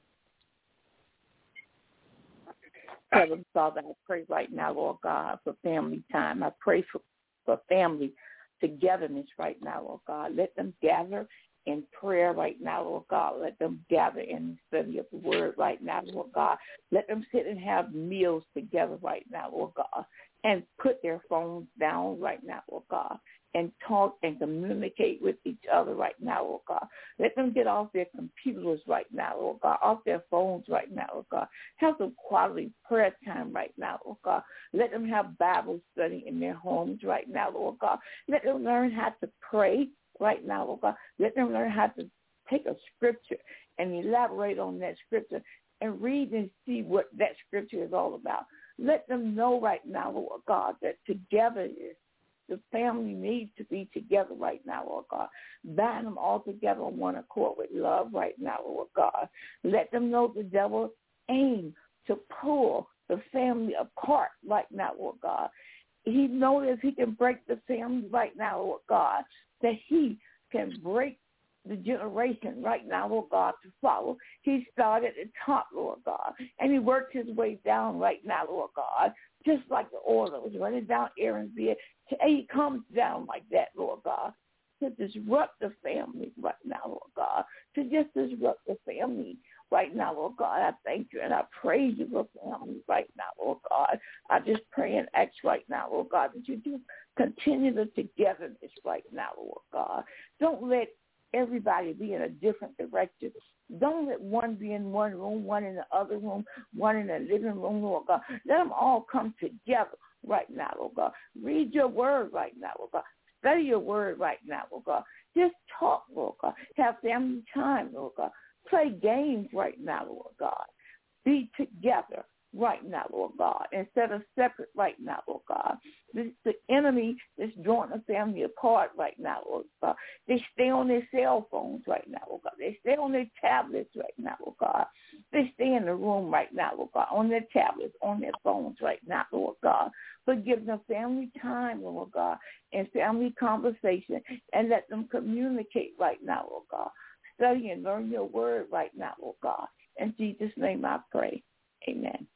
Heavenly Father, I pray right now, Lord God, for family time. I pray for, for family togetherness right now, Lord God. Let them gather in prayer right now, Lord God. Let them gather in the study of the word right now, Lord God. Let them sit and have meals together right now, Lord God, and put their phones down right now, Lord God, and talk and communicate with each other right now, Lord God. Let them get off their computers right now, Lord God, off their phones right now, Lord God. Have some quality prayer time right now, Lord God. Let them have Bible study in their homes right now, Lord God. Let them learn how to pray right now, Lord God. Let them learn how to take a scripture and elaborate on that scripture and read and see what that scripture is all about. Let them know right now, Lord God, that together is the family needs to be together right now, Lord God. Bind them all together on one accord with love right now, Lord God. Let them know the devil aims to pull the family apart right now, Lord God. He knows if he can break the family right now, Lord God, that he can break the generation right now, Lord God, to follow. He started at the top, Lord God, and he worked his way down right now, Lord God, just like the oil that was running down Aaron's beard. He comes down like that, Lord God, to disrupt the family right now, Lord God, to just disrupt the family right now, Lord God. I thank you and I praise you for families right now, Lord God. I just pray and ask right now, Lord God, that you do continue the togetherness right now, Lord God. Don't let everybody be in a different direction. Don't let one be in one room, one in the other room, one in the living room, Lord God. Let them all come together right now, Lord God. Read your word right now, Lord God. Study your word right now, Lord God. Just talk, Lord God. Have family time, Lord God. Play games right now, Lord God. Be together right now, Lord God, instead of separate right now, Lord God. This, the enemy is drawing the family apart right now, Lord God. They stay on their cell phones right now, Lord God. They stay on their tablets right now, Lord God. They stay in the room right now, Lord God, on their tablets, on their phones right now, Lord God. But give them family time, Lord God, and family conversation, and let them communicate right now, Lord God. Study and learn your word right now, Lord God. In Jesus' name I pray. Amen.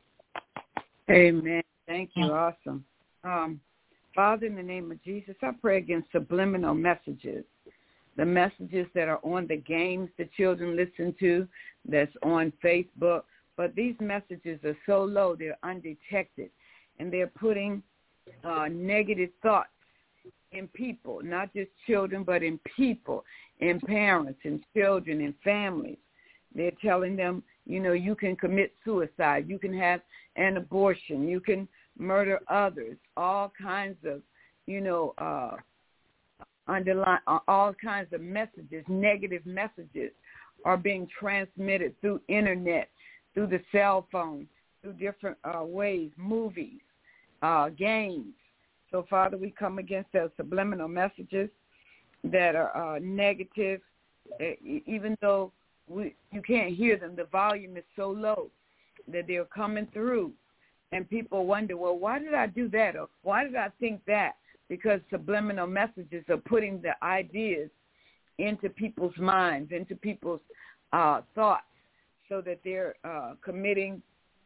Amen. Thank you. Awesome. Um, Father, in the name of Jesus, I pray against subliminal messages, the messages that are on the games the children listen to, that's on Facebook. But these messages are so low, they're undetected, and they're putting uh, negative thoughts in people, not just children, but in people, in parents, in children, in families. They're telling them, you know, you can commit suicide, you can have an abortion, you can murder others, all kinds of, you know, uh, underline, all kinds of messages, negative messages are being transmitted through internet, through the cell phone, through different uh, ways, movies, uh, games. So, Father, we come against those subliminal messages that are uh, negative, even though we, you can't hear them. The volume is so low that they're coming through, and people wonder, well, why did I do that, or why did I think that? Because subliminal messages are putting the ideas into people's minds, into people's uh, thoughts, so that they're uh, committing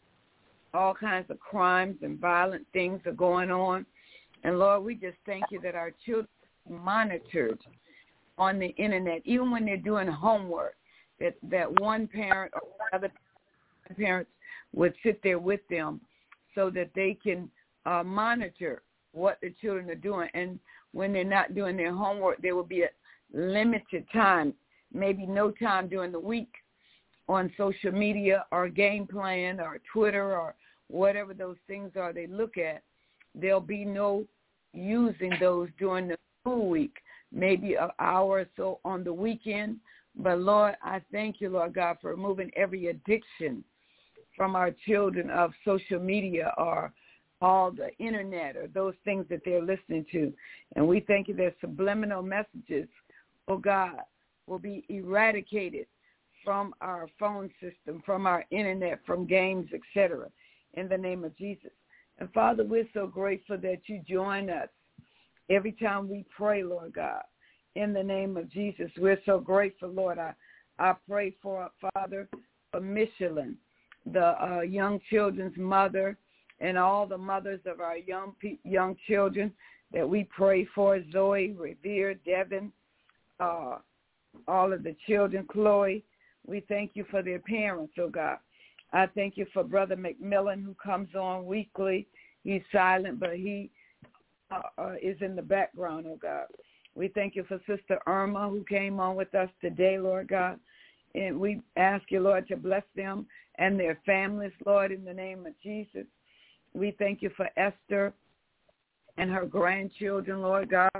all kinds of crimes and violent things are going on. And, Lord, we just thank you that our children are monitored on the internet, even when they're doing homework, that, that one parent or other parents would sit there with them so that they can uh, monitor what the children are doing. And when they're not doing their homework, there will be a limited time, maybe no time during the week on social media or game playing or Twitter or whatever those things are they look at. There'll be no using those during the school week, maybe an hour or so on the weekend. But, Lord, I thank you, Lord God, for removing every addiction from our children of social media or all the internet or those things that they're listening to. And we thank you there's subliminal messages, oh God, will be eradicated from our phone system, from our internet, from games, et cetera, in the name of Jesus. And, Father, we're so grateful that you join us every time we pray, Lord God, in the name of Jesus. We're so grateful, Lord. I, I pray for, Father, for Michelin, the uh, young children's mother, and all the mothers of our young pe- young children that we pray for, Zoe, Revere, Devin, uh, all of the children, Chloe. We thank you for their parents, oh God. I thank you for Brother McMillan, who comes on weekly. He's silent, but he uh, uh, is in the background, oh God. We thank you for Sister Irma, who came on with us today, Lord God. And we ask you, Lord, to bless them and their families, Lord, in the name of Jesus. We thank you for Esther and her grandchildren, Lord God,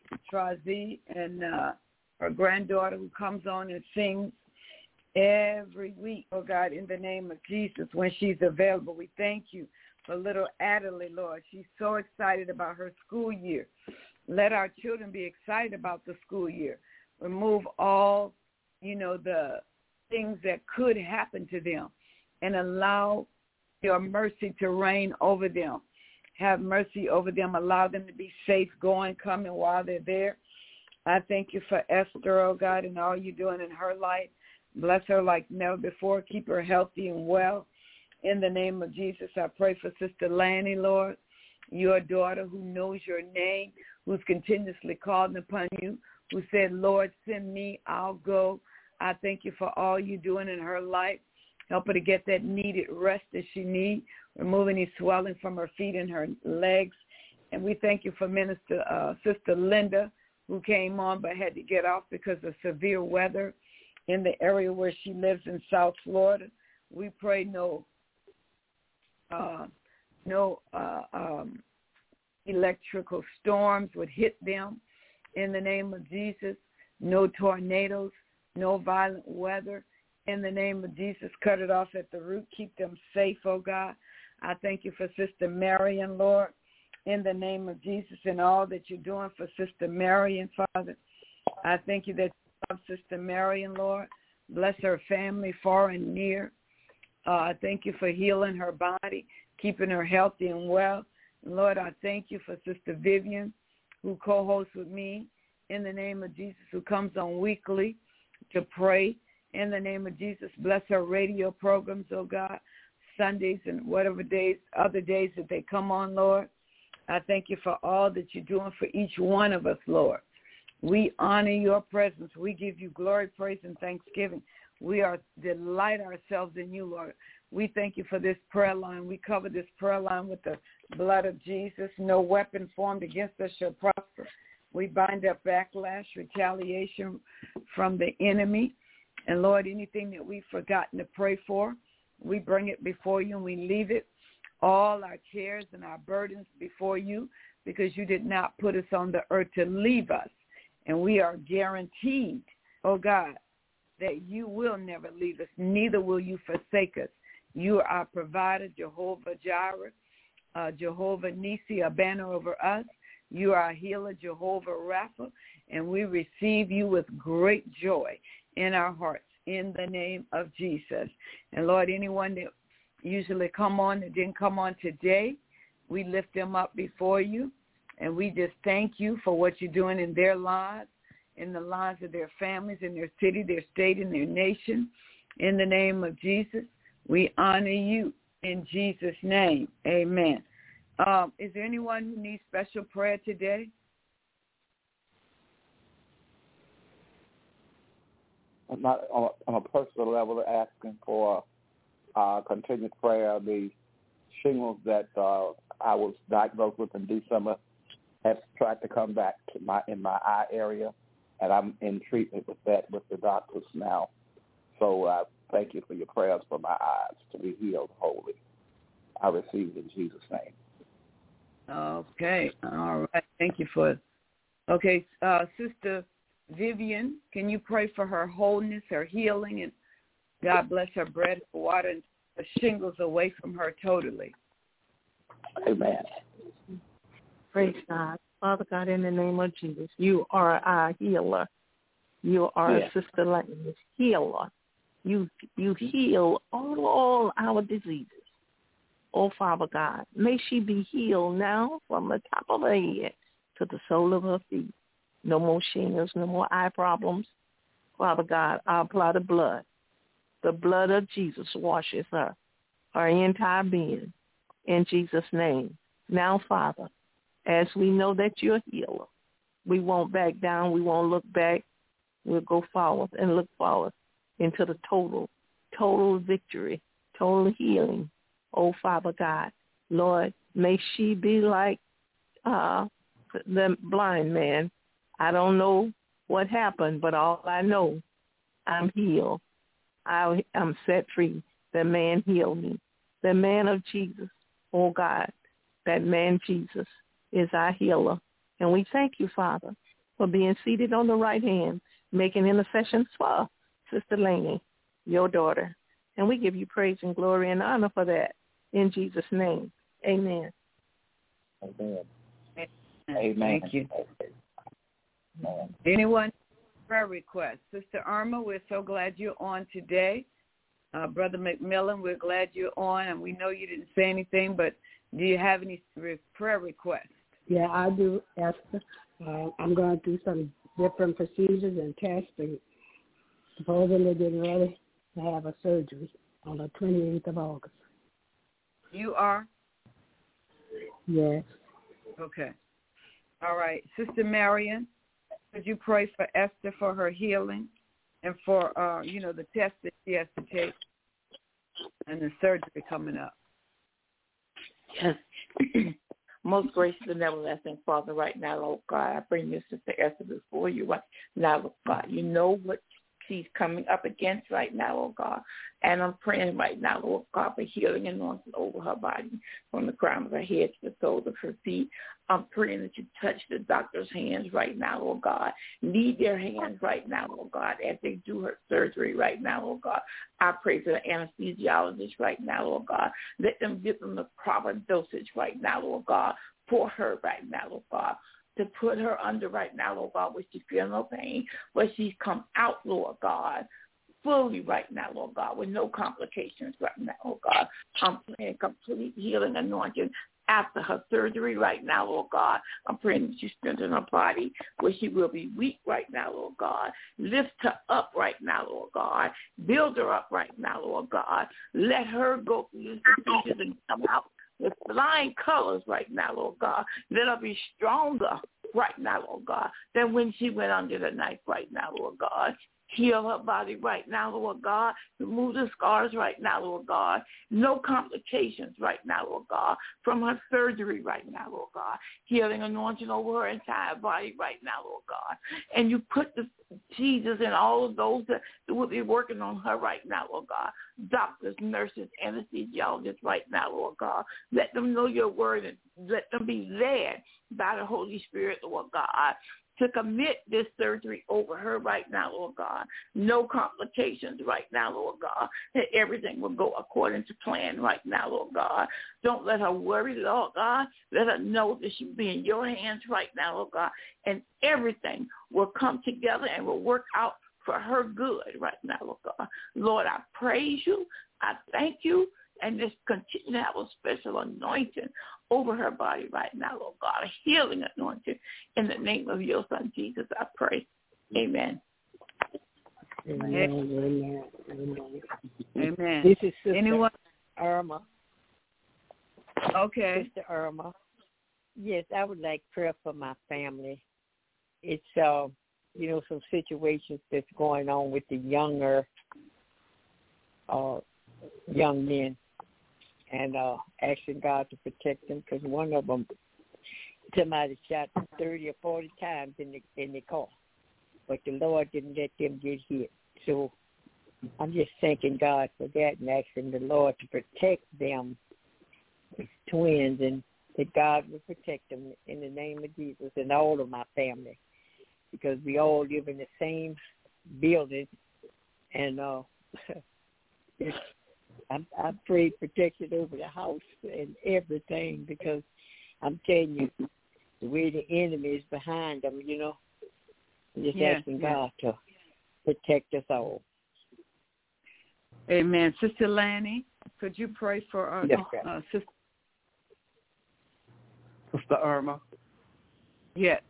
Trazie and uh, her granddaughter who comes on and sings every week, oh God, in the name of Jesus, when she's available. We thank you for little Adelaide, Lord. She's so excited about her school year. Let our children be excited about the school year. Remove all, you know, the things that could happen to them and allow your mercy to reign over them. Have mercy over them. Allow them to be safe going, coming while they're there. I thank you for Esther, oh God, and all you're doing in her life. Bless her like never before. Keep her healthy and well. In the name of Jesus, I pray for Sister Lanny, Lord, your daughter who knows your name, who's continuously calling upon you, who said, Lord, send me, I'll go. I thank you for all you're doing in her life. Help her to get that needed rest that she needs, remove any swelling from her feet and her legs. And we thank you for Minister uh, Sister Linda, who came on but had to get off because of severe weather in the area where she lives in South Florida. We pray no uh, no uh, um, electrical storms would hit them in the name of Jesus, no tornadoes, no violent weather. In the name of Jesus, cut it off at the root. Keep them safe, oh God. I thank you for Sister Marion, Lord, in the name of Jesus, and all that you're doing for Sister Marion, Father. I thank you that you love Sister Marion, Lord. Bless her family far and near. Uh, I thank you for healing her body, keeping her healthy and well. And Lord, I thank you for Sister Vivian, who co-hosts with me in the name of Jesus, who comes on weekly to pray. In the name of Jesus, bless her radio programs, oh God, Sundays and whatever days, other days that they come on, Lord. I thank you for all that you're doing for each one of us, Lord. We honor your presence. We give you glory, praise, and thanksgiving. We are delight ourselves in you, Lord. We thank you for this prayer line. We cover this prayer line with the blood of Jesus. No weapon formed against us shall prosper. We bind up backlash, retaliation from the enemy. And, Lord, anything that we've forgotten to pray for, we bring it before you and we leave it, all our cares and our burdens before you, because you did not put us on the earth to leave us. And we are guaranteed, oh God, that you will never leave us, neither will you forsake us. You are our provider, Jehovah Jireh, uh, Jehovah Nisi, a banner over us. You are our healer, Jehovah Rapha, and we receive you with great joy in our hearts, in the name of Jesus. And Lord, anyone that usually come on that didn't come on today, we lift them up before you, and we just thank you for what you're doing in their lives, in the lives of their families, in their city, their state, and their nation. In the name of Jesus, we honor you in Jesus' name. Amen. Um, is there anyone who needs special prayer today?
Not on a, on a personal level, asking for uh, continued prayer. The shingles that uh, I was diagnosed with in December have tried to come back to my in my eye area, and I'm in treatment with that with the doctors now. So uh, thank you for your prayers for my eyes to be healed wholly. I receive it in Jesus' name.
Okay. All right. Thank you for it. Okay. Uh, Sister Vivian, can you pray for her wholeness, her healing, and God bless her bread and water and the shingles away from her totally?
Amen.
Praise God. Father God, in the name of Jesus, you are our healer. You are
Yeah.
Sister Lane's healer. You you heal all, all our diseases. Oh, Father God, may she be healed now from the top of her head to the sole of her feet. No more shingles, no more eye problems. Father God, I apply the blood. The blood of Jesus washes her, her entire being, in Jesus' name. Now, Father, as we know that you're a healer, we won't back down. We won't look back. We'll go forward and look forward into the total, total victory, total healing. Oh, Father God, Lord, may she be like uh, the blind man. I don't know what happened, but all I know, I'm healed. I, I'm set free. The man healed me. The man of Jesus, oh God, that man Jesus is our healer. And we thank you, Father, for being seated on the right hand, making intercessions for Sister Laney, your daughter. And we give you praise and glory and honor for that. In Jesus' name, amen.
Amen.
Amen. Thank you.
Amen.
Anyone? Prayer request. Sister Irma, we're so glad you're on today. Uh, Brother McMillan, we're glad you're on, and we know you didn't say anything, but do you have any re- prayer requests?
Yeah, I do, Esther. Uh, I'm going through some different procedures and tests, and supposedly getting ready to have a surgery on the twenty-eighth of August.
You are?
Yes.
Okay. All right. Sister Marion, could you pray for Esther for her healing and for, uh, you know, the test that she has to take and the surgery coming up?
Yes. Most gracious and everlasting Father, right now, Lord God, I bring your sister Esther before you right now, Lord God. You know what she's coming up against right now, Lord God. And I'm praying right now, Lord God, for healing and anointing over her body from the crown of her head to the soles of her feet. I'm praying that you touch the doctor's hands right now, Lord God. Lead their hands right now, Lord God, as they do her surgery right now, Lord God. I pray for the anesthesiologist right now, Lord God. Let them give them the proper dosage right now, Lord God, for her right now, Lord God, to put her under right now, Lord God, where she feels no pain, where she's come out, Lord God, fully right now, Lord God, with no complications right now, Lord God. I'm praying complete healing anointing after her surgery right now, Lord God. I'm praying that you strengthen her body where she will be weak right now, Lord God. Lift her up right now, Lord God. Build her up right now, Lord God. Let her go through these procedures and come out with flying colors right now, Lord God. Let her be stronger right now, Lord God, than when she went under the knife right now, Lord God. Heal her body right now, Lord God. Remove the scars right now, Lord God. No complications right now, Lord God, from her surgery right now, Lord God. Healing anointing over her entire body right now, Lord God. And you put the Jesus and all of those that will be working on her right now, Lord God. Doctors, nurses, anesthesiologists right now, Lord God. Let them know your word and let them be led by the Holy Spirit, Lord God, to commit this surgery over her right now, Lord God. No complications right now, Lord God. That everything will go according to plan right now, Lord God. Don't let her worry, Lord God. Let her know that she'll be in your hands right now, Lord God. And everything will come together and will work out for her good right now, Lord God. Lord, I praise you. I thank you. And just continue to have a special anointing over her body right now, Lord God, a healing anointing. In the name of your son, Jesus, I pray. Amen.
Amen. Amen. Amen.
Amen.
This is Sister
Anyone?
Irma.
Okay.
Sister Irma. Yes, I would like prayer for my family. It's, uh, you know, some situations that's going on with the younger uh, young men. And uh, asking God to protect them, because one of them, somebody shot thirty or forty times in the in the car, but the Lord didn't let them get hit. So I'm just thanking God for that and asking the Lord to protect them, as twins, and that God will protect them in the name of Jesus and all of my family, because we all live in the same building, and uh, it's. I, I pray protection over the house and everything, because I'm telling you, the way the enemy is behind them, you know, I'm just
yeah,
asking
yeah.
God to
protect us all. Amen. Sister Lanny, could you pray for our
yes,
uh, sister?
Sister Irma?
Yes.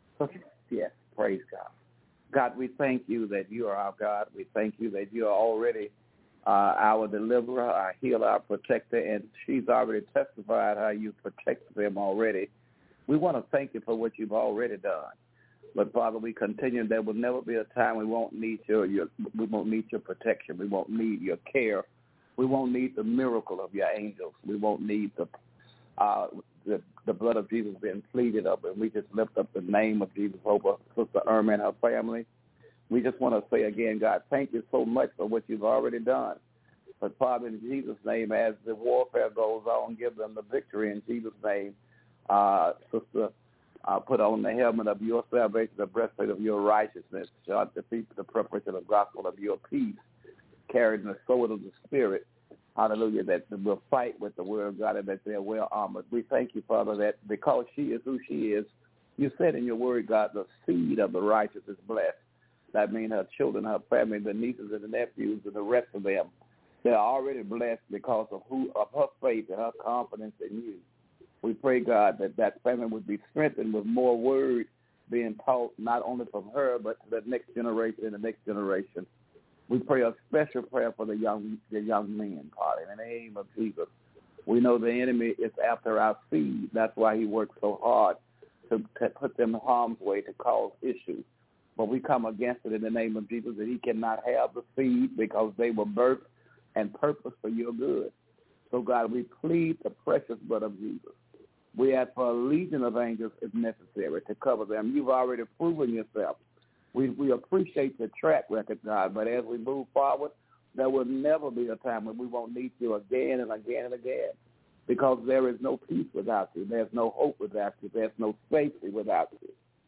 Yes, praise God. God, we thank you that you are our God. We thank you that you are already uh, our deliverer, our healer, our protector, and she's already testified how you protect them already. We want to thank you for what you've already done. But, Father, we continue. There will never be a time we won't need your, your we won't need your protection. We won't need your care. We won't need the miracle of your angels. We won't need the uh, the, the blood of Jesus being pleaded up. And we just lift up the name of Jesus over Sister Irma and her family. We just want to say again, God, thank you so much for what you've already done. But, Father, in Jesus' name, as the warfare goes on, give them the victory in Jesus' name. Uh, Sister Uh, put on the helmet of your salvation, the breastplate of your righteousness, shod the feet with the preparation of the gospel of your peace, carrying the sword of the Spirit, hallelujah, that will fight with the word of God and that they're well armored. We thank you, Father, that because she is who she is, you said in your word, God, the seed of the righteous is blessed. That means her children, her family, the nieces and the nephews and the rest of them, they're already blessed because of who of her faith and her confidence in you. We pray, God, that that family would be strengthened with more word being taught, not only from her, but to the next generation and the next generation. We pray a special prayer for the young the young men, Father, in the name of Jesus. We know the enemy is after our seed. That's why he works so hard to, to put them in harm's way, to cause issues. But we come against it in the name of Jesus, that he cannot have the seed because they were birthed and purposed for your good. So, God, we plead the precious blood of Jesus. We ask for a legion of angels if necessary to cover them. You've already proven yourself. We we appreciate your track record, God, but as we move forward, there will never be a time when we won't need you again and again and again, because there is no peace without you. There's no hope without you. There's no safety without you.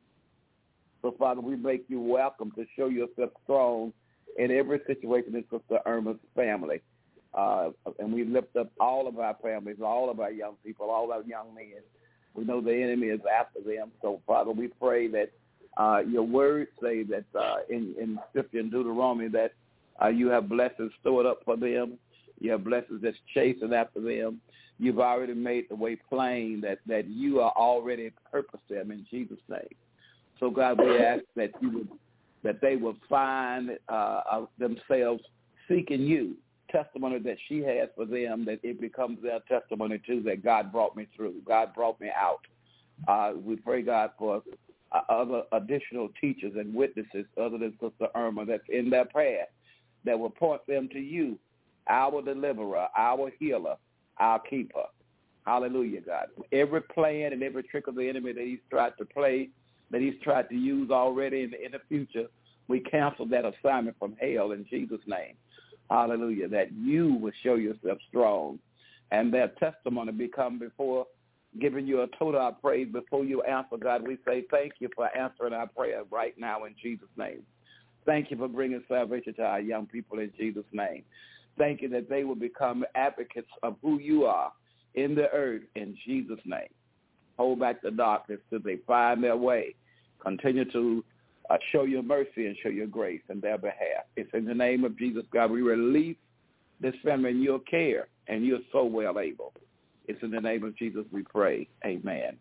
So, Father, we make you welcome to show yourself strong in every situation in Sister Irma's family. Uh, and we lift up all of our families, all of our young people, all our young men. We know the enemy is after them. So, Father, we pray that uh, your words say that uh, in, in Scripture, in Deuteronomy, that uh, you have blessings stored up for them. You have blessings that's chasing after them. You've already made the way plain that, that you are already purposed them in Jesus' name. So, God, we ask that you would, that they will find uh, themselves seeking you. Testimony that she has for them, that it becomes their testimony too, that God brought me through, God brought me out. Uh, we pray, God, for uh, other additional teachers and witnesses other than Sister Irma that's in their path that will point them to you, our deliverer, our healer, our keeper. Hallelujah, God. Every plan and every trick of the enemy that he's tried to play, that he's tried to use already in the, in the future, we cancel that assignment from hell in Jesus' name. Hallelujah, that you will show yourself strong and their testimony become before giving you a total our praise before you answer, God. We say thank you for answering our prayer right now in Jesus' name. Thank you for bringing salvation to our young people in Jesus' name. Thank you that they will become advocates of who you are in the earth in Jesus' name. Hold back the darkness till they find their way. Continue to Uh, show your mercy and show your grace in their behalf. It's in the name of Jesus, God, we release this family in your care, and you're so well able. It's in the name of Jesus we pray. Amen.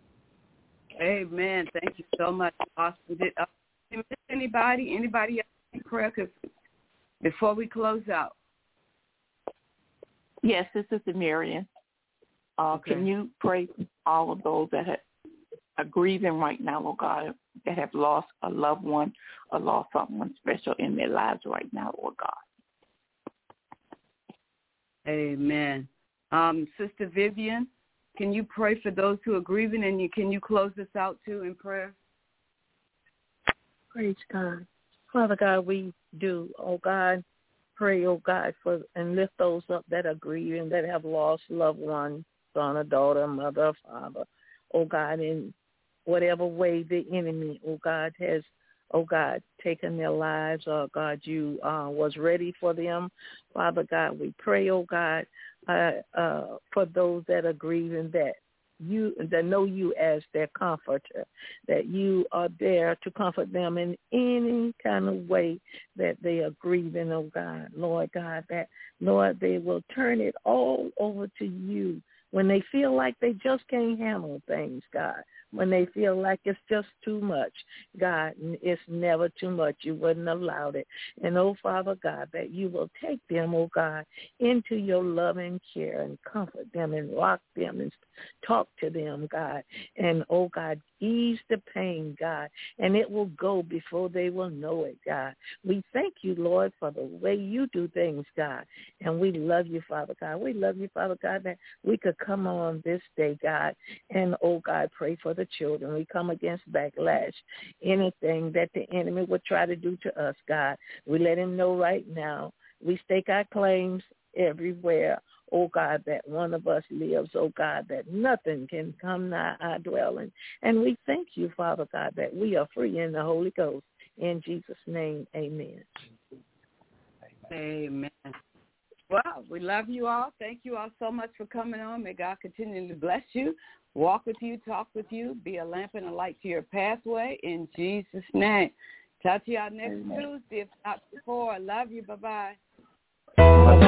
Amen. Thank you so much, Austin. Did uh, did miss anybody? Anybody else in prayer? Cause before we close out.
Yes, this is the Marion. Uh,
okay.
Can you pray for all of those that have, are grieving right now, Lord God, that have lost a loved one or lost someone special in their lives right now, Lord God?
Amen. Um, Sister Vivian, can you pray for those who are grieving, and you, can you close this out too in prayer?
Praise God. Father God, we do, oh God, pray, oh God, for and lift those up that are grieving, that have lost loved ones, son or daughter, mother or father, oh God, in whatever way the enemy, oh God, has, oh God, taken their lives, oh God, you uh, was ready for them. Father God, we pray, oh God, uh, uh, for those that are grieving, that you, that know you as their comforter, that you are there to comfort them in any kind of way that they are grieving, oh God. Lord God, that, Lord, they will turn it all over to you when they feel like they just can't handle things, God. When they feel like it's just too much, God, it's never too much. You wouldn't allow it. And, oh, Father God, that you will take them, oh, God, into your loving care and comfort them and rock them and talk to them, God. And, oh, God, ease the pain, God, and it will go before they will know it, God. We thank you, Lord, for the way you do things, God, and we love you, Father God. We love you, Father God, that we could come on this day, God, and, oh, God, pray for the children. We come against backlash, anything that the enemy would try to do to us, God. We let him know right now. We stake our claims everywhere, oh, God, that one of us lives, oh, God, that nothing can come nigh our dwelling. And we thank you, Father God, that we are free in the Holy Ghost. In Jesus' name, amen.
Amen. Well, we love you all. Thank you all so much for coming on. May God continue to bless you, walk with you, talk with you, be a lamp and a light to your pathway. In Jesus' name. Talk to y'all next Amen. Tuesday, if not before. I love you. Bye-bye. Bye-bye.